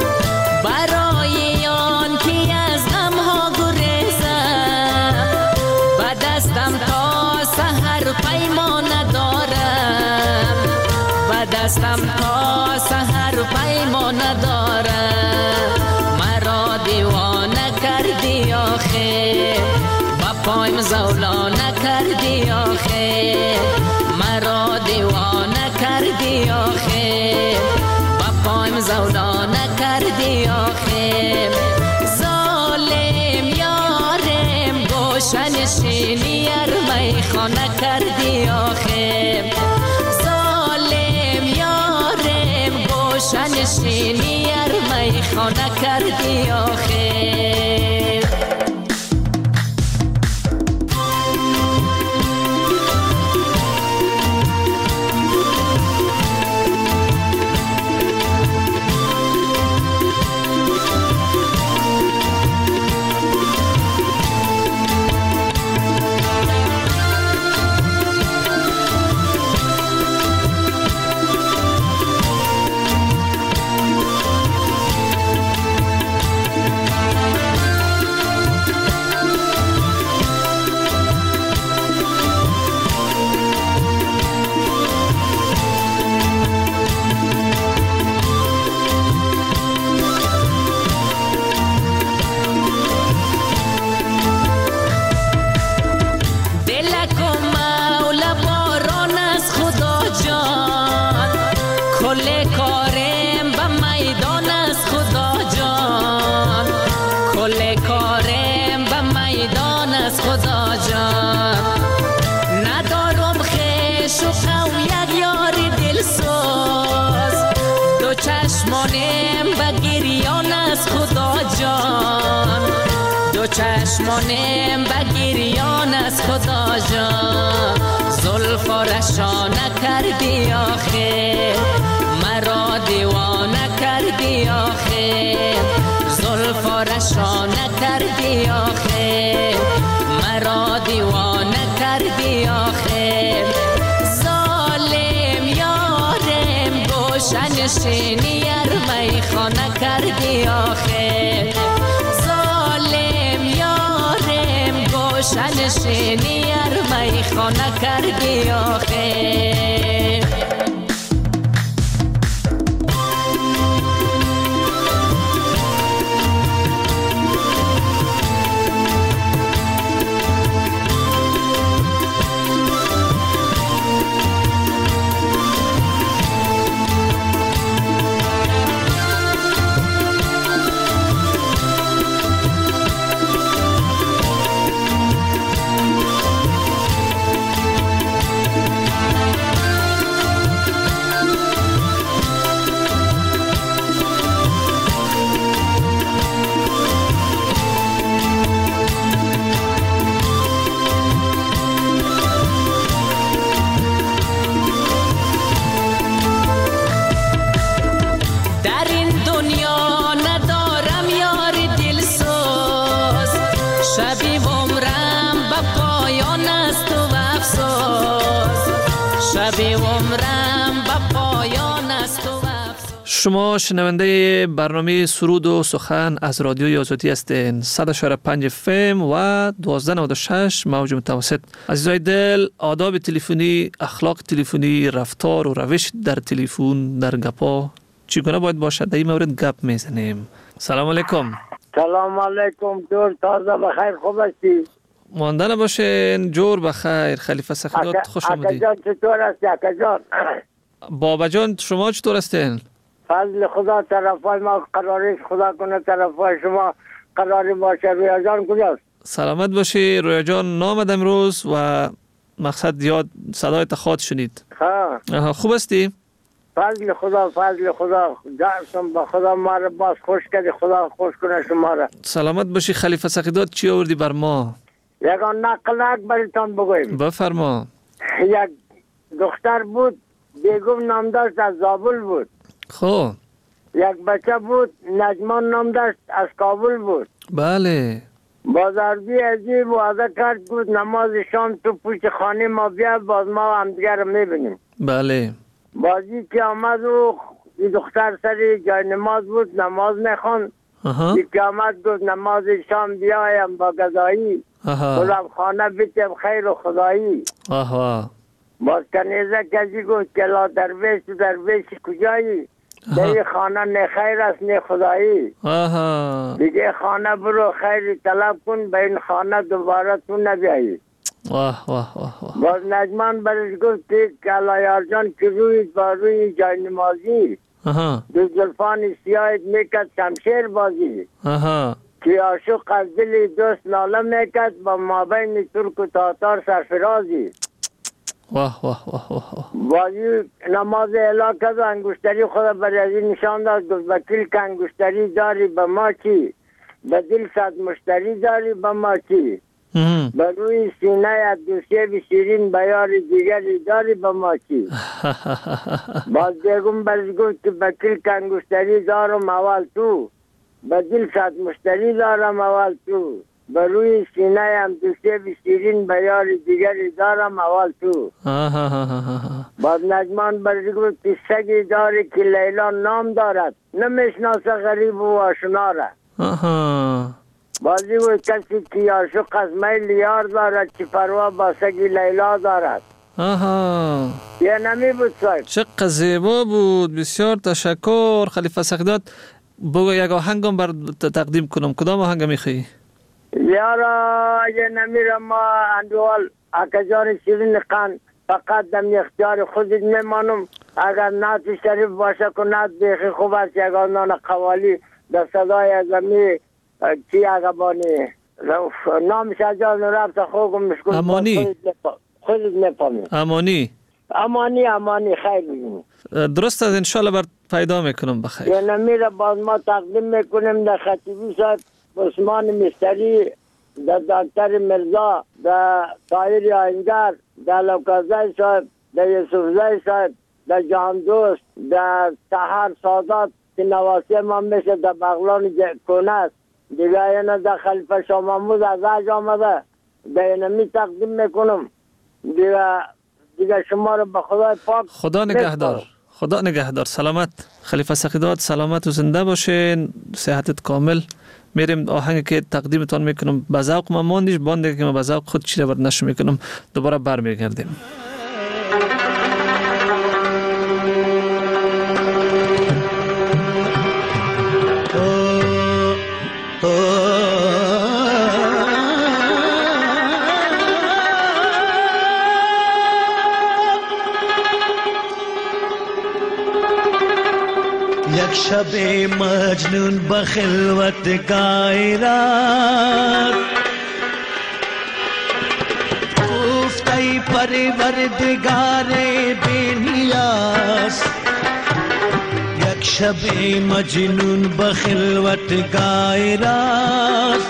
برای آن که از غمها گریزم، به دستم تا سحر پیمان دارم، به دستم تا سحر پیمان دارم. مرا دیوانه کردی آخه، با پایم زولانه کردی آخه، مرا دیوانه کردی آخه، با پایم زولانه کردی آخه. ظالم یارم گوشن شینی ار میخانه کردی آخه، ظالم یارم گوشن شینی ار میخانه کردی آخه. چشمانم بگیریان از خدا جان، زلفا رشانه کردی آخه، مرا دیوانه کردی آخه، زلفا رشانه کردی آخه، مرا دیوانه کردی آخه. ظالم یارم گوشن شینی ار میخانه کردی آخه، گوشن شینی ار میخانه کردی آخه. شما شنونده برنامه سرود و سخن از رادیوی آزادی هستین. صد و چهار و پنج اف ام و دوازده و نود و شش موج متوسط. عزیزای دل، آداب تلفنی، اخلاق تلفنی، رفتار و روش در تلفن، در گپا چگونه باید باشد؟ در این مورد گپ میزنیم. سلام علیکم. سلام علیکم دور تازه بخیر، خوب هستی؟ مانده نباشین. جور بخیر. خلیفه سخیدات خوش آمدید. اکا جان چطور هستی اکا جان؟ بابا جان شما چطور هستین؟ فضل خدا طرفای ما قرارش خدا کنه طرفای شما قراری باشه. رویا جان کجاست؟ سلامت باشی رویا جان. نامد امروز و مقصد یاد صدای تخاط شنید. ها خوب هستی؟ فضل خدا فضل خدا درسم با خدا ما را باز خوش کردی. خدا خوش کنه شما را. سلامت باشی. خلیفه سخیدات چی آوردی بر ما؟ یکان نقلک برایتان بگویم. بفرما. یک دختر بود بیگم نام داشت از زابل بود. خب یک بچه بود نجمان نام داشت از کابل بود. بله. بازاردی عجیب وعده کرد بود نماز شام تو پوچ خانه ما بیا باز ما هم دیگر رو میبینیم. بله. بازی که آمد و این دختر سری جای نماز بود نماز میخوان. این که آمد گفت نماز شام بیایم با گذایی خودم خانه بیتیم خیر و خدایی. آها. باز کنیزه کسی گفت که لا درویش تو درویش کجایی؟ دیگه خانه نه خیر است نه خدایی. آها. دیگه خانه برو خیری طلب کن به این خانه دوباره تو نبیایی. واه واه واه. باز نجمان برش گفت که علایار جان که روی با روی جای نمازی دو زلفان سیاهت میکرد شمشیر بازی. آها. که عاشق از دل دوست ناله میکرد با مابین ترک و تاتار سرفرازی. واه واه واه واه. بازی نماز اعلا کرد و انگشتری خود برای نشان داد گفت وکیل که انگشتری داری به ما چی؟ به دل صد مشتری داری به ما چی؟ به روی سینه دوسیه بی شیرین بیار دیگری داری به ما چی؟ باز دیگم برش گفت که وکیل که انگشتری دارم اول تو به دل صد مشتری دارم اول تو به روی سینه هم دوسته بشیرین بیار دیگری دارم اول تو. باز نجمان برش گفت که سگی داری که لیلا نام دارد نمیشناسه غریب و آشنا را. بازی و کسی که عاشق از میل یار دارد چی پروا با سگی لیلا دارد. آها. یه نمی بود صاحب. چقدر زیبا بود. بسیار تشکر خلیفه سخیدات. بگو یک آهنگم بر تقدیم کنم. کدام آهنگ میخوایی؟ یارا یه نمیرم ما اندوال اکجان شیرین قن فقط دم اختیار خودت میمانم. اگر نعت شریف باشه که نعت بیخی خوب است یک آنان قوالی در صدای زمی چی اگر بانی نام شجال نرفت خوگم مشکل امانی خودت میپامی امانی امانی امانی خیلی بگیم درست است انشالله بر پیدا میکنم بخیر. یه نمیره باز ما تقدیم میکنیم در خطیبی صاحب عثمان مستری در دکتر مرزا در طاهر آینگر در لوکازای صاحب در یوسفزای صاحب در جهان دوست در سحر سادات که نواسی ما میشه در بغلان کنه است دیگه اینه در خلیفه شاه محمود از عج آمده در اینمی تقدیم میکنم دیگه دیگه شما رو به خدای پاک خدا نگهدار. خدا نگهدار. سلامت خلیفه سخیدات. سلامت و زنده باشین. صحتت کامل. میریم آهنگی که تقدیمتان میکنم به ذوق ما ماندیش بانده که ما به ذوق خود چیره بر نشو میکنم دوباره برمیگردیم. یک شب مجنون بخلوت غیرت گفت ای پروردگار بی نیاز. یک شب مجنون بخلوت غیرت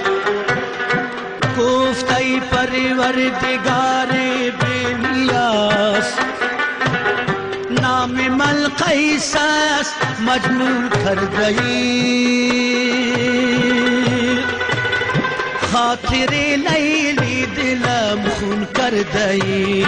گفت ای پروردگار بی نیاز. نام مل قیس است مجنون کرده ای خاطر لیلی دلم خون کرده ای.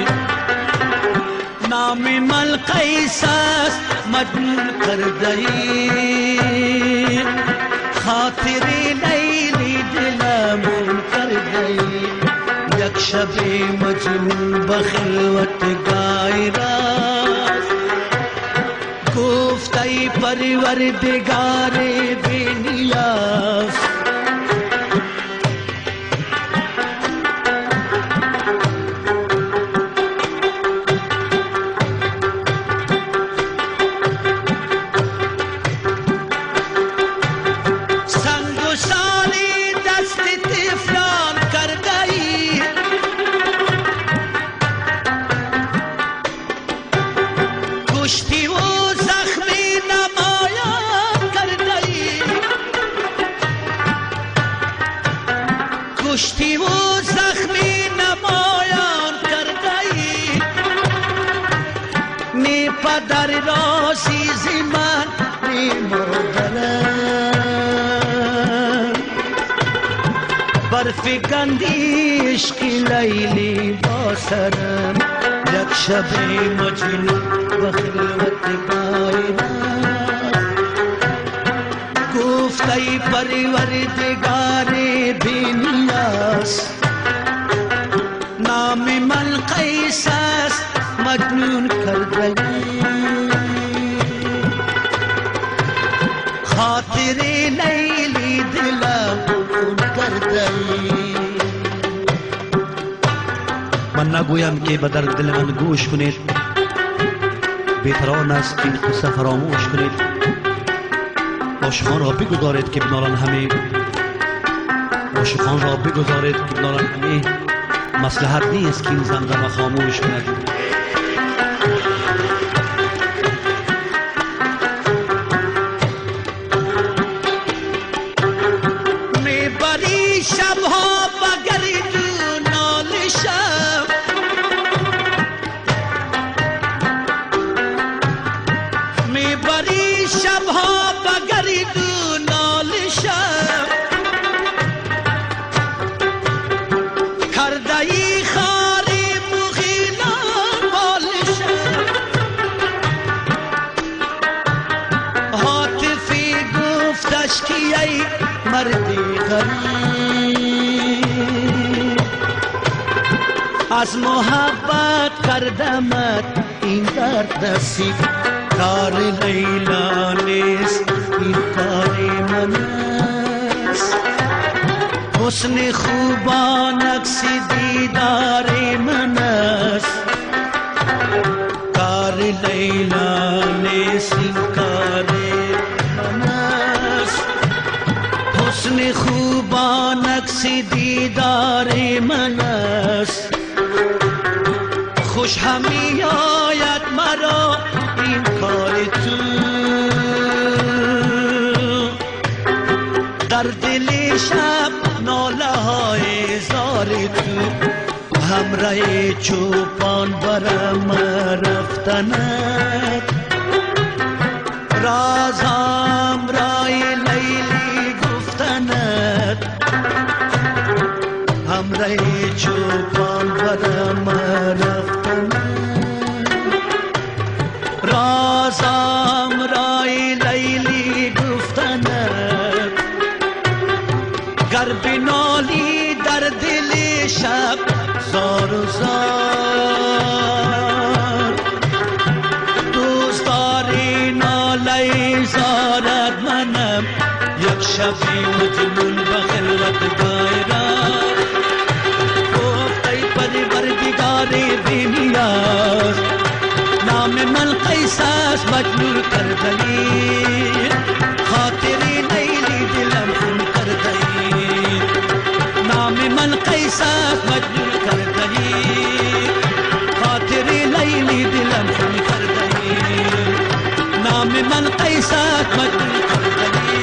نام مل قیس است مجنون کرده ای خاطر لیلی دلم خون کرده ای. یک شب مجنون بخلوت غیرت گفت ای پروردگار بی نیاز. پدر رازیز من ای مادرم برفکندی عشق لیلی با سرم یک شب مجنون و خلوت غایرم گفت ای پروردگار بی نیاز نام من قیس است مجنون کردگی خاطر لیلی دلم خون کردگی من نگویم که به درد دل من گوش کنید بهتران است که این قصه فراموش کنید عاشقان را بگذارید که بنالان همه عاشقان را بگذارید که بنالان همه مصلحت نیست که این زمزمه خاموش کند میبری شبها بگردون نال شب میبری شبها بگردون نال شب کرده ای خاری مغیلان بال شب حاطفی گفتش که ای مردی غریب از محبت کردمت این درد نصیب کار لیلا نیست این کار من است حسن خوبان عکس دیدار من است کار لیلا نیست این کار من است حسن خوبان عکس دیدار من است خوش همی آید مرا این کار تو در دل شب ناله های زار تو همراه چوپان برم رفتنت راز همراه لیلی گفتنت همراه چوپان برم رفتنت راز همراه لیلی گفتنت گر بنالی در دل شب زار و زار دوست داری ناله زارت منم یک شبی مجنون به خلوت غایرم گفت ای پروردگار بی نیاز نام من قیس است مجنون کردنی خاطر لیلی دلم خون کردنی نام من قیس است مجنون کردنی خاطر لیلی دلم خون کردنی نام من قیس است مجنون کردنی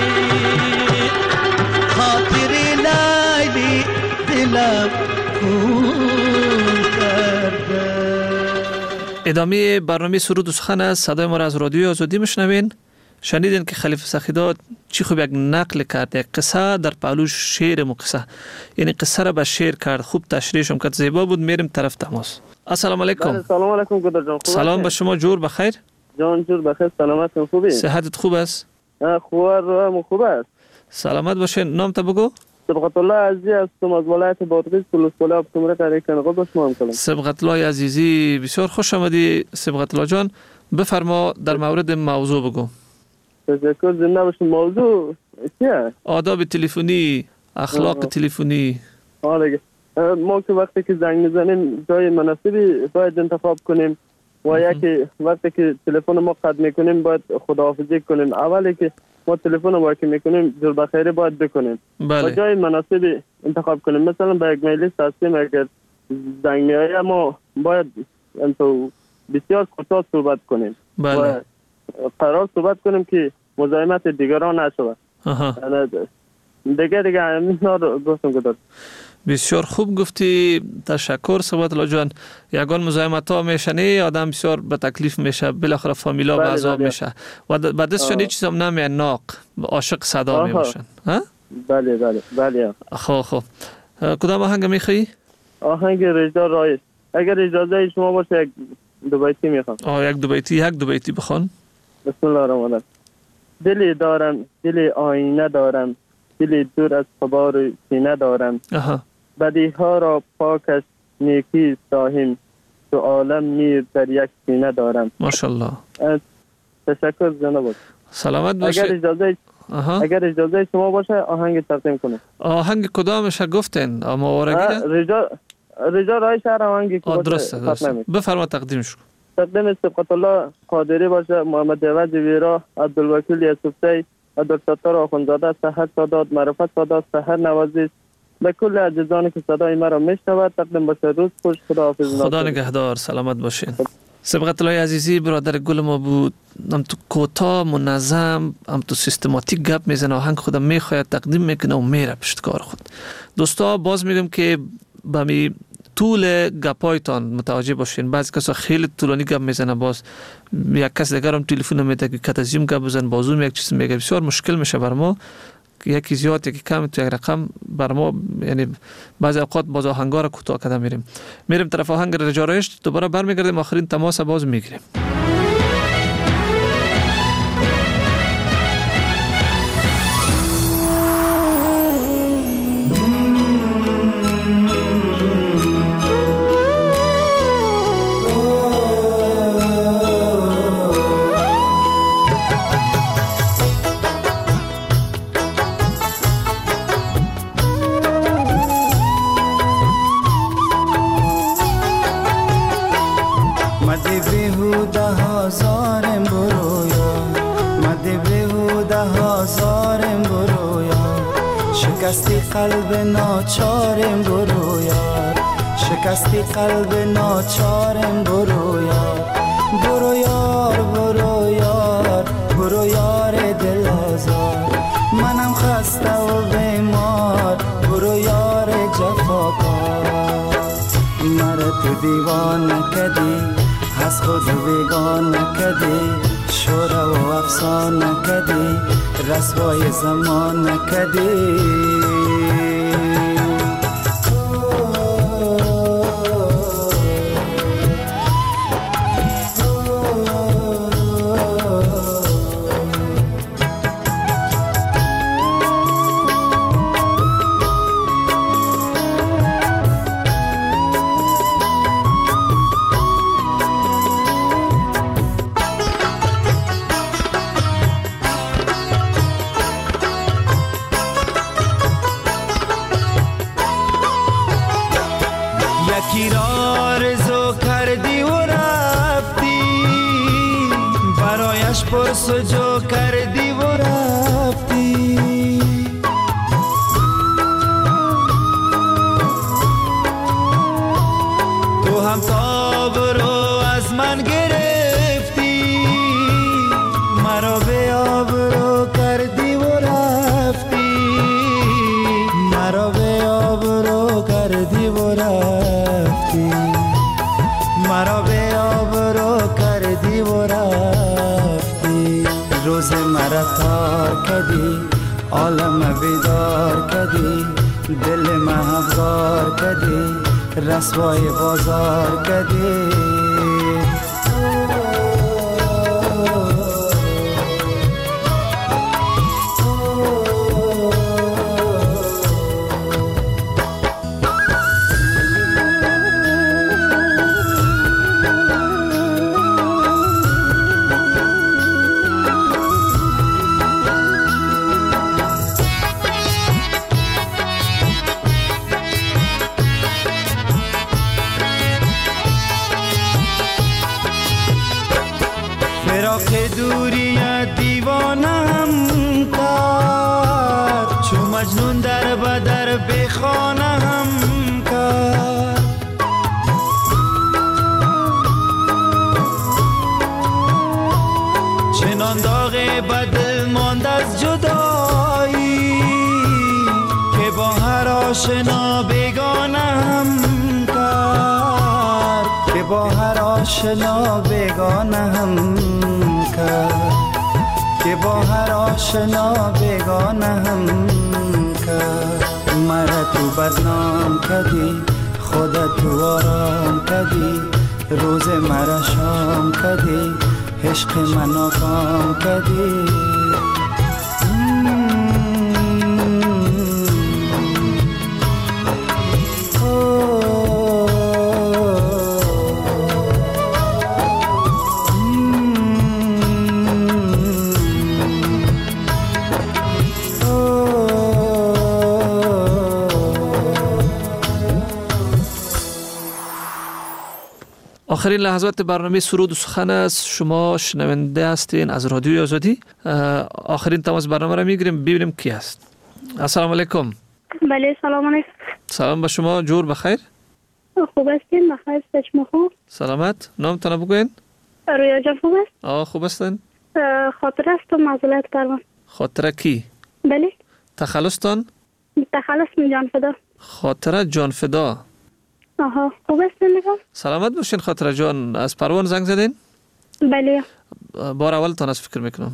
خاطر لیلی دلم خون کردنی. ادامه برنامه سرود و سخن است. صدای ما را از رادیوی آزادی میشنوین. شنیدین که خلیفه سخیدات چی خوب یک نقل کرد، یک قصه در پهلو شعر مو قصه، یعنی قصه را به شعر کرد، خوب تشریحش هم کرد، زیبا بود. میریم طرف تماس. السلام علیکم. سلام علیکم گودر جان. سلام به شما. جور بخیر؟ جان جور بخیر. سلامت خوبی؟ صحتت خوب است؟ خوب و خوب است. سلامت باشین. نام تا بگو. سبقت الله عزیزی هستم از ولایت بادغیس کلوسپوله ابتمره قریه با شما هم کلم. سبقت الله عزیزی بسیار خوش آمدی. سبقت الله جان بفرما در مورد موضوع بگو. تشکر. زنده باشین. موضوع چیه؟ آداب تلفنی، اخلاق تلفنی. آره ما که وقتی که زنگ میزنیم جای مناسبی باید انتخاب کنیم و یکی وقتی که تلفن ما قطع میکنیم باید خداحافظی کنیم. اولی که ما تلفن رو که میکنیم جور بخیری باید بکنیم بله. و جای مناسبی انتخاب کنیم. مثلا با یک مجلس هستیم اگر زنگ میآید ما باید بسیار کوتاه صحبت کنیم بله. و قرار صحبت کنیم که مزاحمت دیگران نشود. دیگه دیگه اینا رو گفتم که داد. بسیار خوب گفتی، تشکر ثبات الله جان. یگان مزاحمت ها میشنی آدم بسیار به تکلیف میشه، بالاخره فامیلا به عذاب میشه و به دستشان هیچ چیز هم نمیه، ناق عاشق صدا میباشن. بله بله بله. خب خب کدام آهنگ میخوایی؟ آهنگ رضا رایش. اگر اجازه شما باشه یک دو بیتی میخوام. آه یک دو بیتی یک دو بیتی بخوان. بسم الله الرحمن الرحیم. دلی دارم، دلی آینه دارم، دلی دور از خبار سینه دارم. آها. بدی ها را پاکش نیکی ساهم، تو عالم میر در یک سینه دارم. ماشاءالله. تشکر جناب. سلامت باشه. اگر اجازه آها. اگر اجازه شما باشه آهنگ تقدیم کنم. آهنگ کدامش گفتین؟ اما ورگیده؟ رجا رجا رای شهر آهنگی که باشه. درسته درسته. بفرما تقدیم شو. تقدیم سبقت الله قادری باشه، محمد عوض ویرا، عبدالوکیل یوسفزی، عبدالستار آخوندزاده، سحر سادات، معرفت سادات، سحر نوازی، به کل عزیزانی که صدای مرا میشنود تقدیم باشه. روز خوش، خدا حافظ. خدا نگهدار، سلامت باشین. سبقت الله عزیزی برادر گل ما بود، هم تو کوتاه منظم، هم تو سیستماتیک گپ میزنه، آهنگ خودم میخواید تقدیم میکنه و میره پشت کار خود. دوستا باز میگم که به می طول گپایتان متوجه باشین. بعضی کسا خیلی طولانی گپ میزنه، باز یک کس دیگر هم تلفن میده که کاتزیم گپ بزن، بازون یک چیز میگه، بسیار مشکل میشه بر ما. یکی زیاد یکی کم تو یک رقم بر ما، یعنی بعضی اوقات باز آهنگا را کوتاه کردن میریم میریم طرف آهنگ رجارش، دوباره برمیگردیم آخرین تماس باز میگیریم. شکستی قلب ناچارم برو یار، شکستی قلب ناچارم برو یار، برو یار برو یار برو یار دل آزار، منم خسته و بیمار، برو یار جفاکار. مرا تو دیوان نکدی، از خود بیگان نکدی، شوره و افسان نکدی، رسوای زمان نکدی. پرسجو کردی و رفتی، تو هم تاب رو از من گرفتی، مرا به آب رو کردی و رفتی، مرا به آب رو کردی و رفتی، مرا به آب رو کردی و رفتی. روز مرا تار کدی، عالم بیدار کدی، دل محبار کدی، رسوای بازار کدی. فراق دوری دیوانم کرد، چو مجنون در بدر بخانم کرد. چنان داغ بدل ماند از جدایی، آشنا بیگانه هم کرد، که با هر آشنا بیگانه هم کرد، که با هر آشنا بیگانه هم کرد. مرا تو بدنام کردی، خودت تو آرام کردی، روز مرا شام کردی، عشق من ناکام کردی. آخرین لحظات برنامه سرود و سخن است. شما شنونده هستین از رادیوی آزادی. آخرین تماس برنامه را میگیریم ببینیم کی هست. السلام علیکم. بله سلام علیکم. سلام به شما، جور بخیر؟ خوب هستین؟ بخیر است شما خوب؟ سلامت. نامتان بگوین؟ رویا جان خوب است؟ آه خوب هستین؟ خاطره است و معذرت کردم. خاطره کی؟ بله. تخلصتان؟ تخلص جان فدا. خاطره جان فدا. آها خوب هستین نگاه؟ سلامت باشین خاطره جان. از پروان زنگ زدین؟ بله. بار اول تان از فکر میکنم.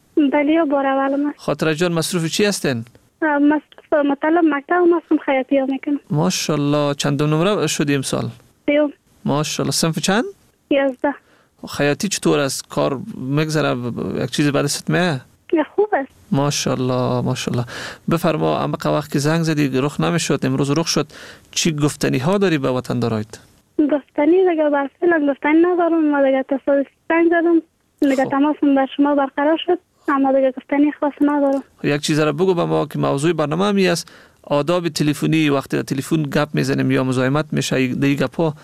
بله بار اول ما. خاطره جان مصروف چی هستین؟ مصروف مطلب مکتب و مصروف خیاطی ها میکنم. ماشاءالله. چندم نمره شدی امسال؟ سیوم. ماشاءالله. صنف چند؟ یازده. خیاطی چطور است؟ کار میگذره؟ یک چیز بعد است میه؟ خوب است. ماشاءالله ماشاءالله. بفرما اما وقت که زنگ زدی رخ نمیشد، امروز رخ شد. چی گفتنی ها داری به وطن دارید؟ گفتنی دیگه بر فعلا گفتنی ندارم. ما دیگه تصادفی زنگ زدم دیگه تماسم بر شما برقرار شد، اما دیگه گفتنی خاص ندارم. یک چیز را بگو به ما که موضوع برنامه همی است. آداب تلفنی وقتی تلفن گپ میزنیم یا مزاحمت میشه دیگه گپا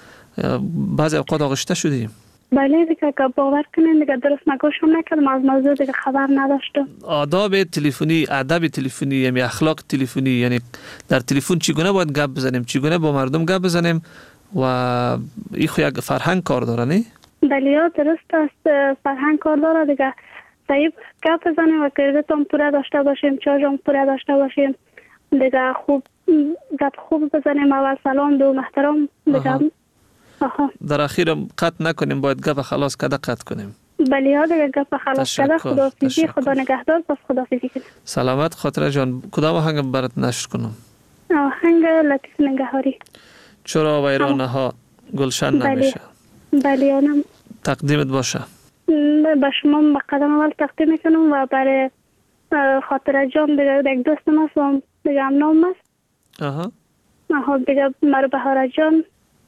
بعضی اوقات آغشته شدیم. بله دیگه که باور کنین دیگه درست نگوشم نکردم، از موضوع دیگه خبر نداشتم. آداب تلفنی، ادب تلفنی، یعنی اخلاق تلفنی، یعنی در تلفن چگونه باید گپ بزنیم، چگونه با مردم گپ بزنیم و این خو یک فرهنگ کار داره نه؟ بله درست است، فرهنگ کار داره دیگه. صحیح گپ بزنیم و کردتون پوره داشته باشیم، چاجم پوره داشته باشیم دیگه. خوب گپ خوب بزنیم، اول سلام دو محترم دیگه. آها. در اخیر قطع نکنیم، باید گپ خلاص کده قطع کنیم. بله ها دیگه گپ خلاص کده. خداحافظی، خدا نگهدار. پس خداحافظی کنیم. سلامت خاطره جان. کدام آهنگ برات نشر کنم؟ آهنگ لطیف نگهاری. چرا ویرانه ها گلشن نمیشه؟ بله آنم تقدیمت باشه. به شما به قدم اول تقدیم میکنم و برای خاطره جان دیگه یک دوستم هست و دیگه هم نام است. آها. آها دیگه مرو بهاره جان،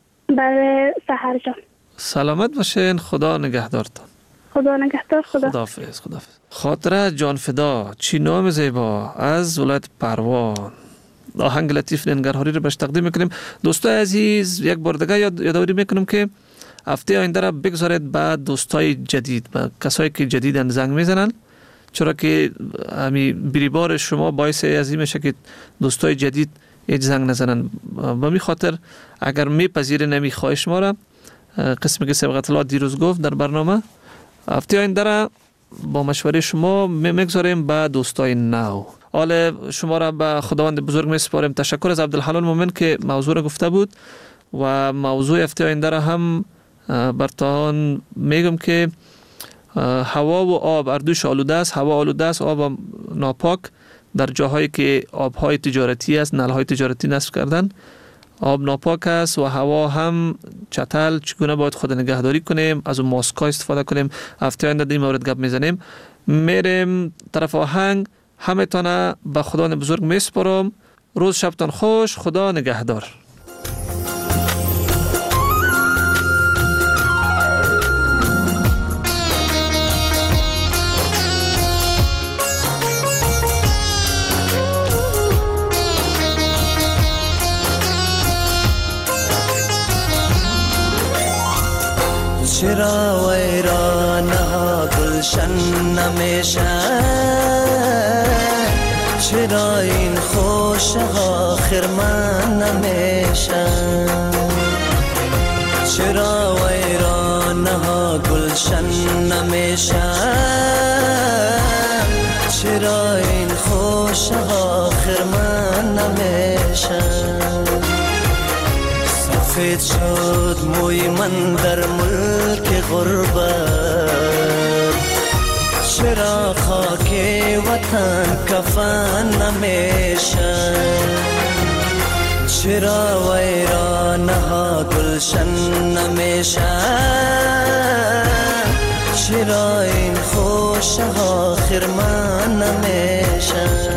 برای سحر جان. سلامت باشین، خدا نگهدارتان. خدا نگهدار. خدا خداحافظ. خداحافظ. خاطره جان فدا، چی نام زیبا، از ولایت پروان. آهنگ لطیف ننگرهاری رو بهش تقدیم میکنیم. دوستای عزیز یک بار دیگه یاد یادآوری میکنم که هفته آینده را بگذارید به دوستای جدید، به کسایی که جدیدن زنگ میزنن، چرا که همی بریبار شما باعث ازی میشه که دوستای جدید هیچ زنگ نزنن. به می خاطر اگر میپذیره نمی خواهش ما را، قسمی که سبقت الله دیروز گفت در برنامه، هفته آینده را با مشوره شما میگذاریم به دوستای نو. حال شما را به خداوند بزرگ میسپاریم. تشکر از عبدالحلال مومن که موضوع را گفته بود و موضوع هفته آینده را هم برتان میگم که هوا و آب اردوش آلوده است. هوا آلوده است، آب ناپاک در جاهایی که آبهای تجارتی است، نلهای تجارتی نصب کردن، آب ناپاک است و هوا هم چتل. چگونه باید خود نگهداری کنیم، از اون ماسک‌ها استفاده کنیم. هفته آینده در این مورد گپ میزنیم. میریم طرف آهنگ. همه تانه به خدا بزرگ میسپارم. روز شبتان خوش. خدا نگهدار. چرا ویرانه ها گلشن نمیشه؟ چرا این خوش ها خرمن نمیشه؟ چرا ویرانه ها گلشن نمیشه؟ چرا این خوش ها خرمن نمیشه؟ سفید شد موی من در ملک غربت، چرا خاک وطن کفن نمیشه، چرا ویرانه ها گلشن نمیشه، چرا این خوشه ها خرمن نمیشه.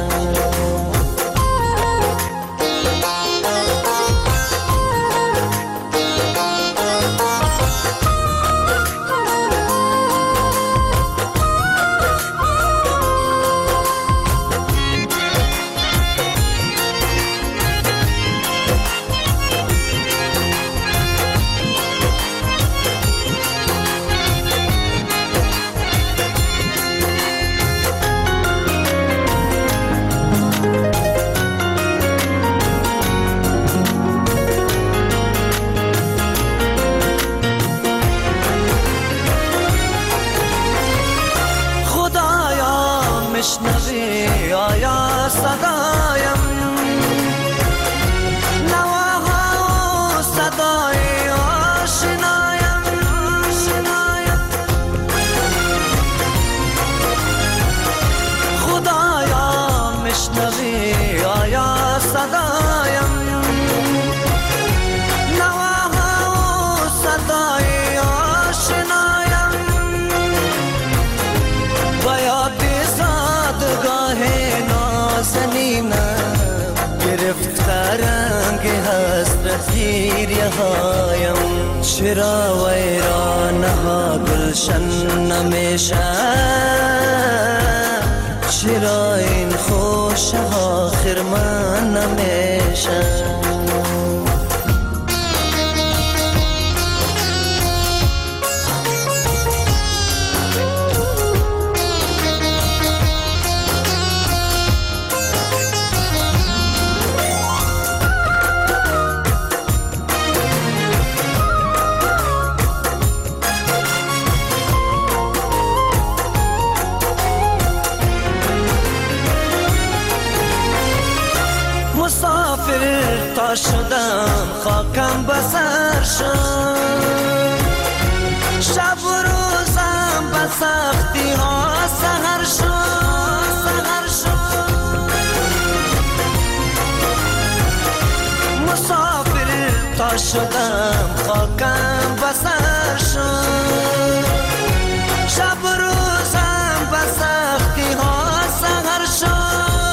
میشنوی آیا صدایم، نواها و صدای آشنایم، خدایا میشنوی آیا صدایم، نواها و صدای آشنایم، باید گرفتار رنگ حسرت گیریه هایم، چرا ویرانه ها گلشن نمیشه، چرا این خوشه ها خرمن نمیشه. مسافر تا شدم خاکم بسر شد، شب و روزم به سختی ها سهر شد، سهر شد. مسافر تا شدم خاکم بسر شد، شب و روزم به سختی ها سهر شد.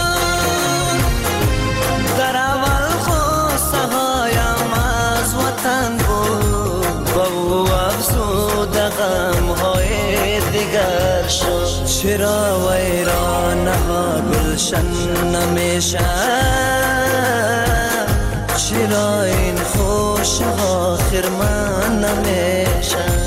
در اول خواسته هایم از وطن بود، با او افزود غم های دیگر شد، چرا ویرانه ها گلشن نمیشه، چرا این خوشه ها خرمن نمیشه.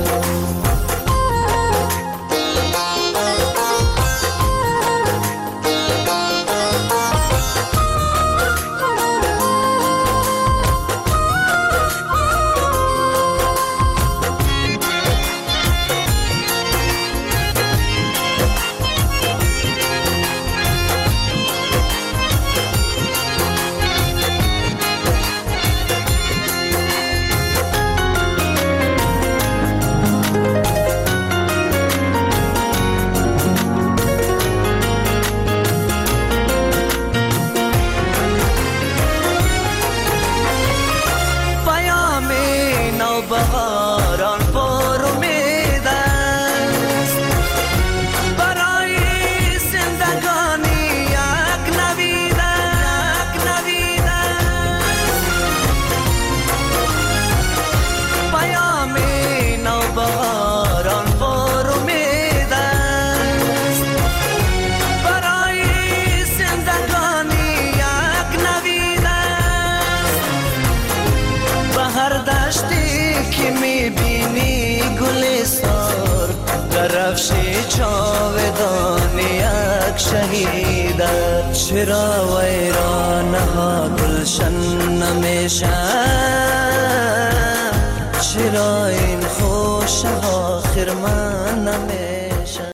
بهاران پر امید است، برای زندگانی یک نوید است، نوید است. پیام نوبهاران پر امید است، برای زندگانی یک نوید است. به هر دشتی که میبینی گلستان، درفشی جاودان یک شهید است، چرا ویرانه ها گلشن نمیشه، چرا این خوشه ها خرمن نمیشه.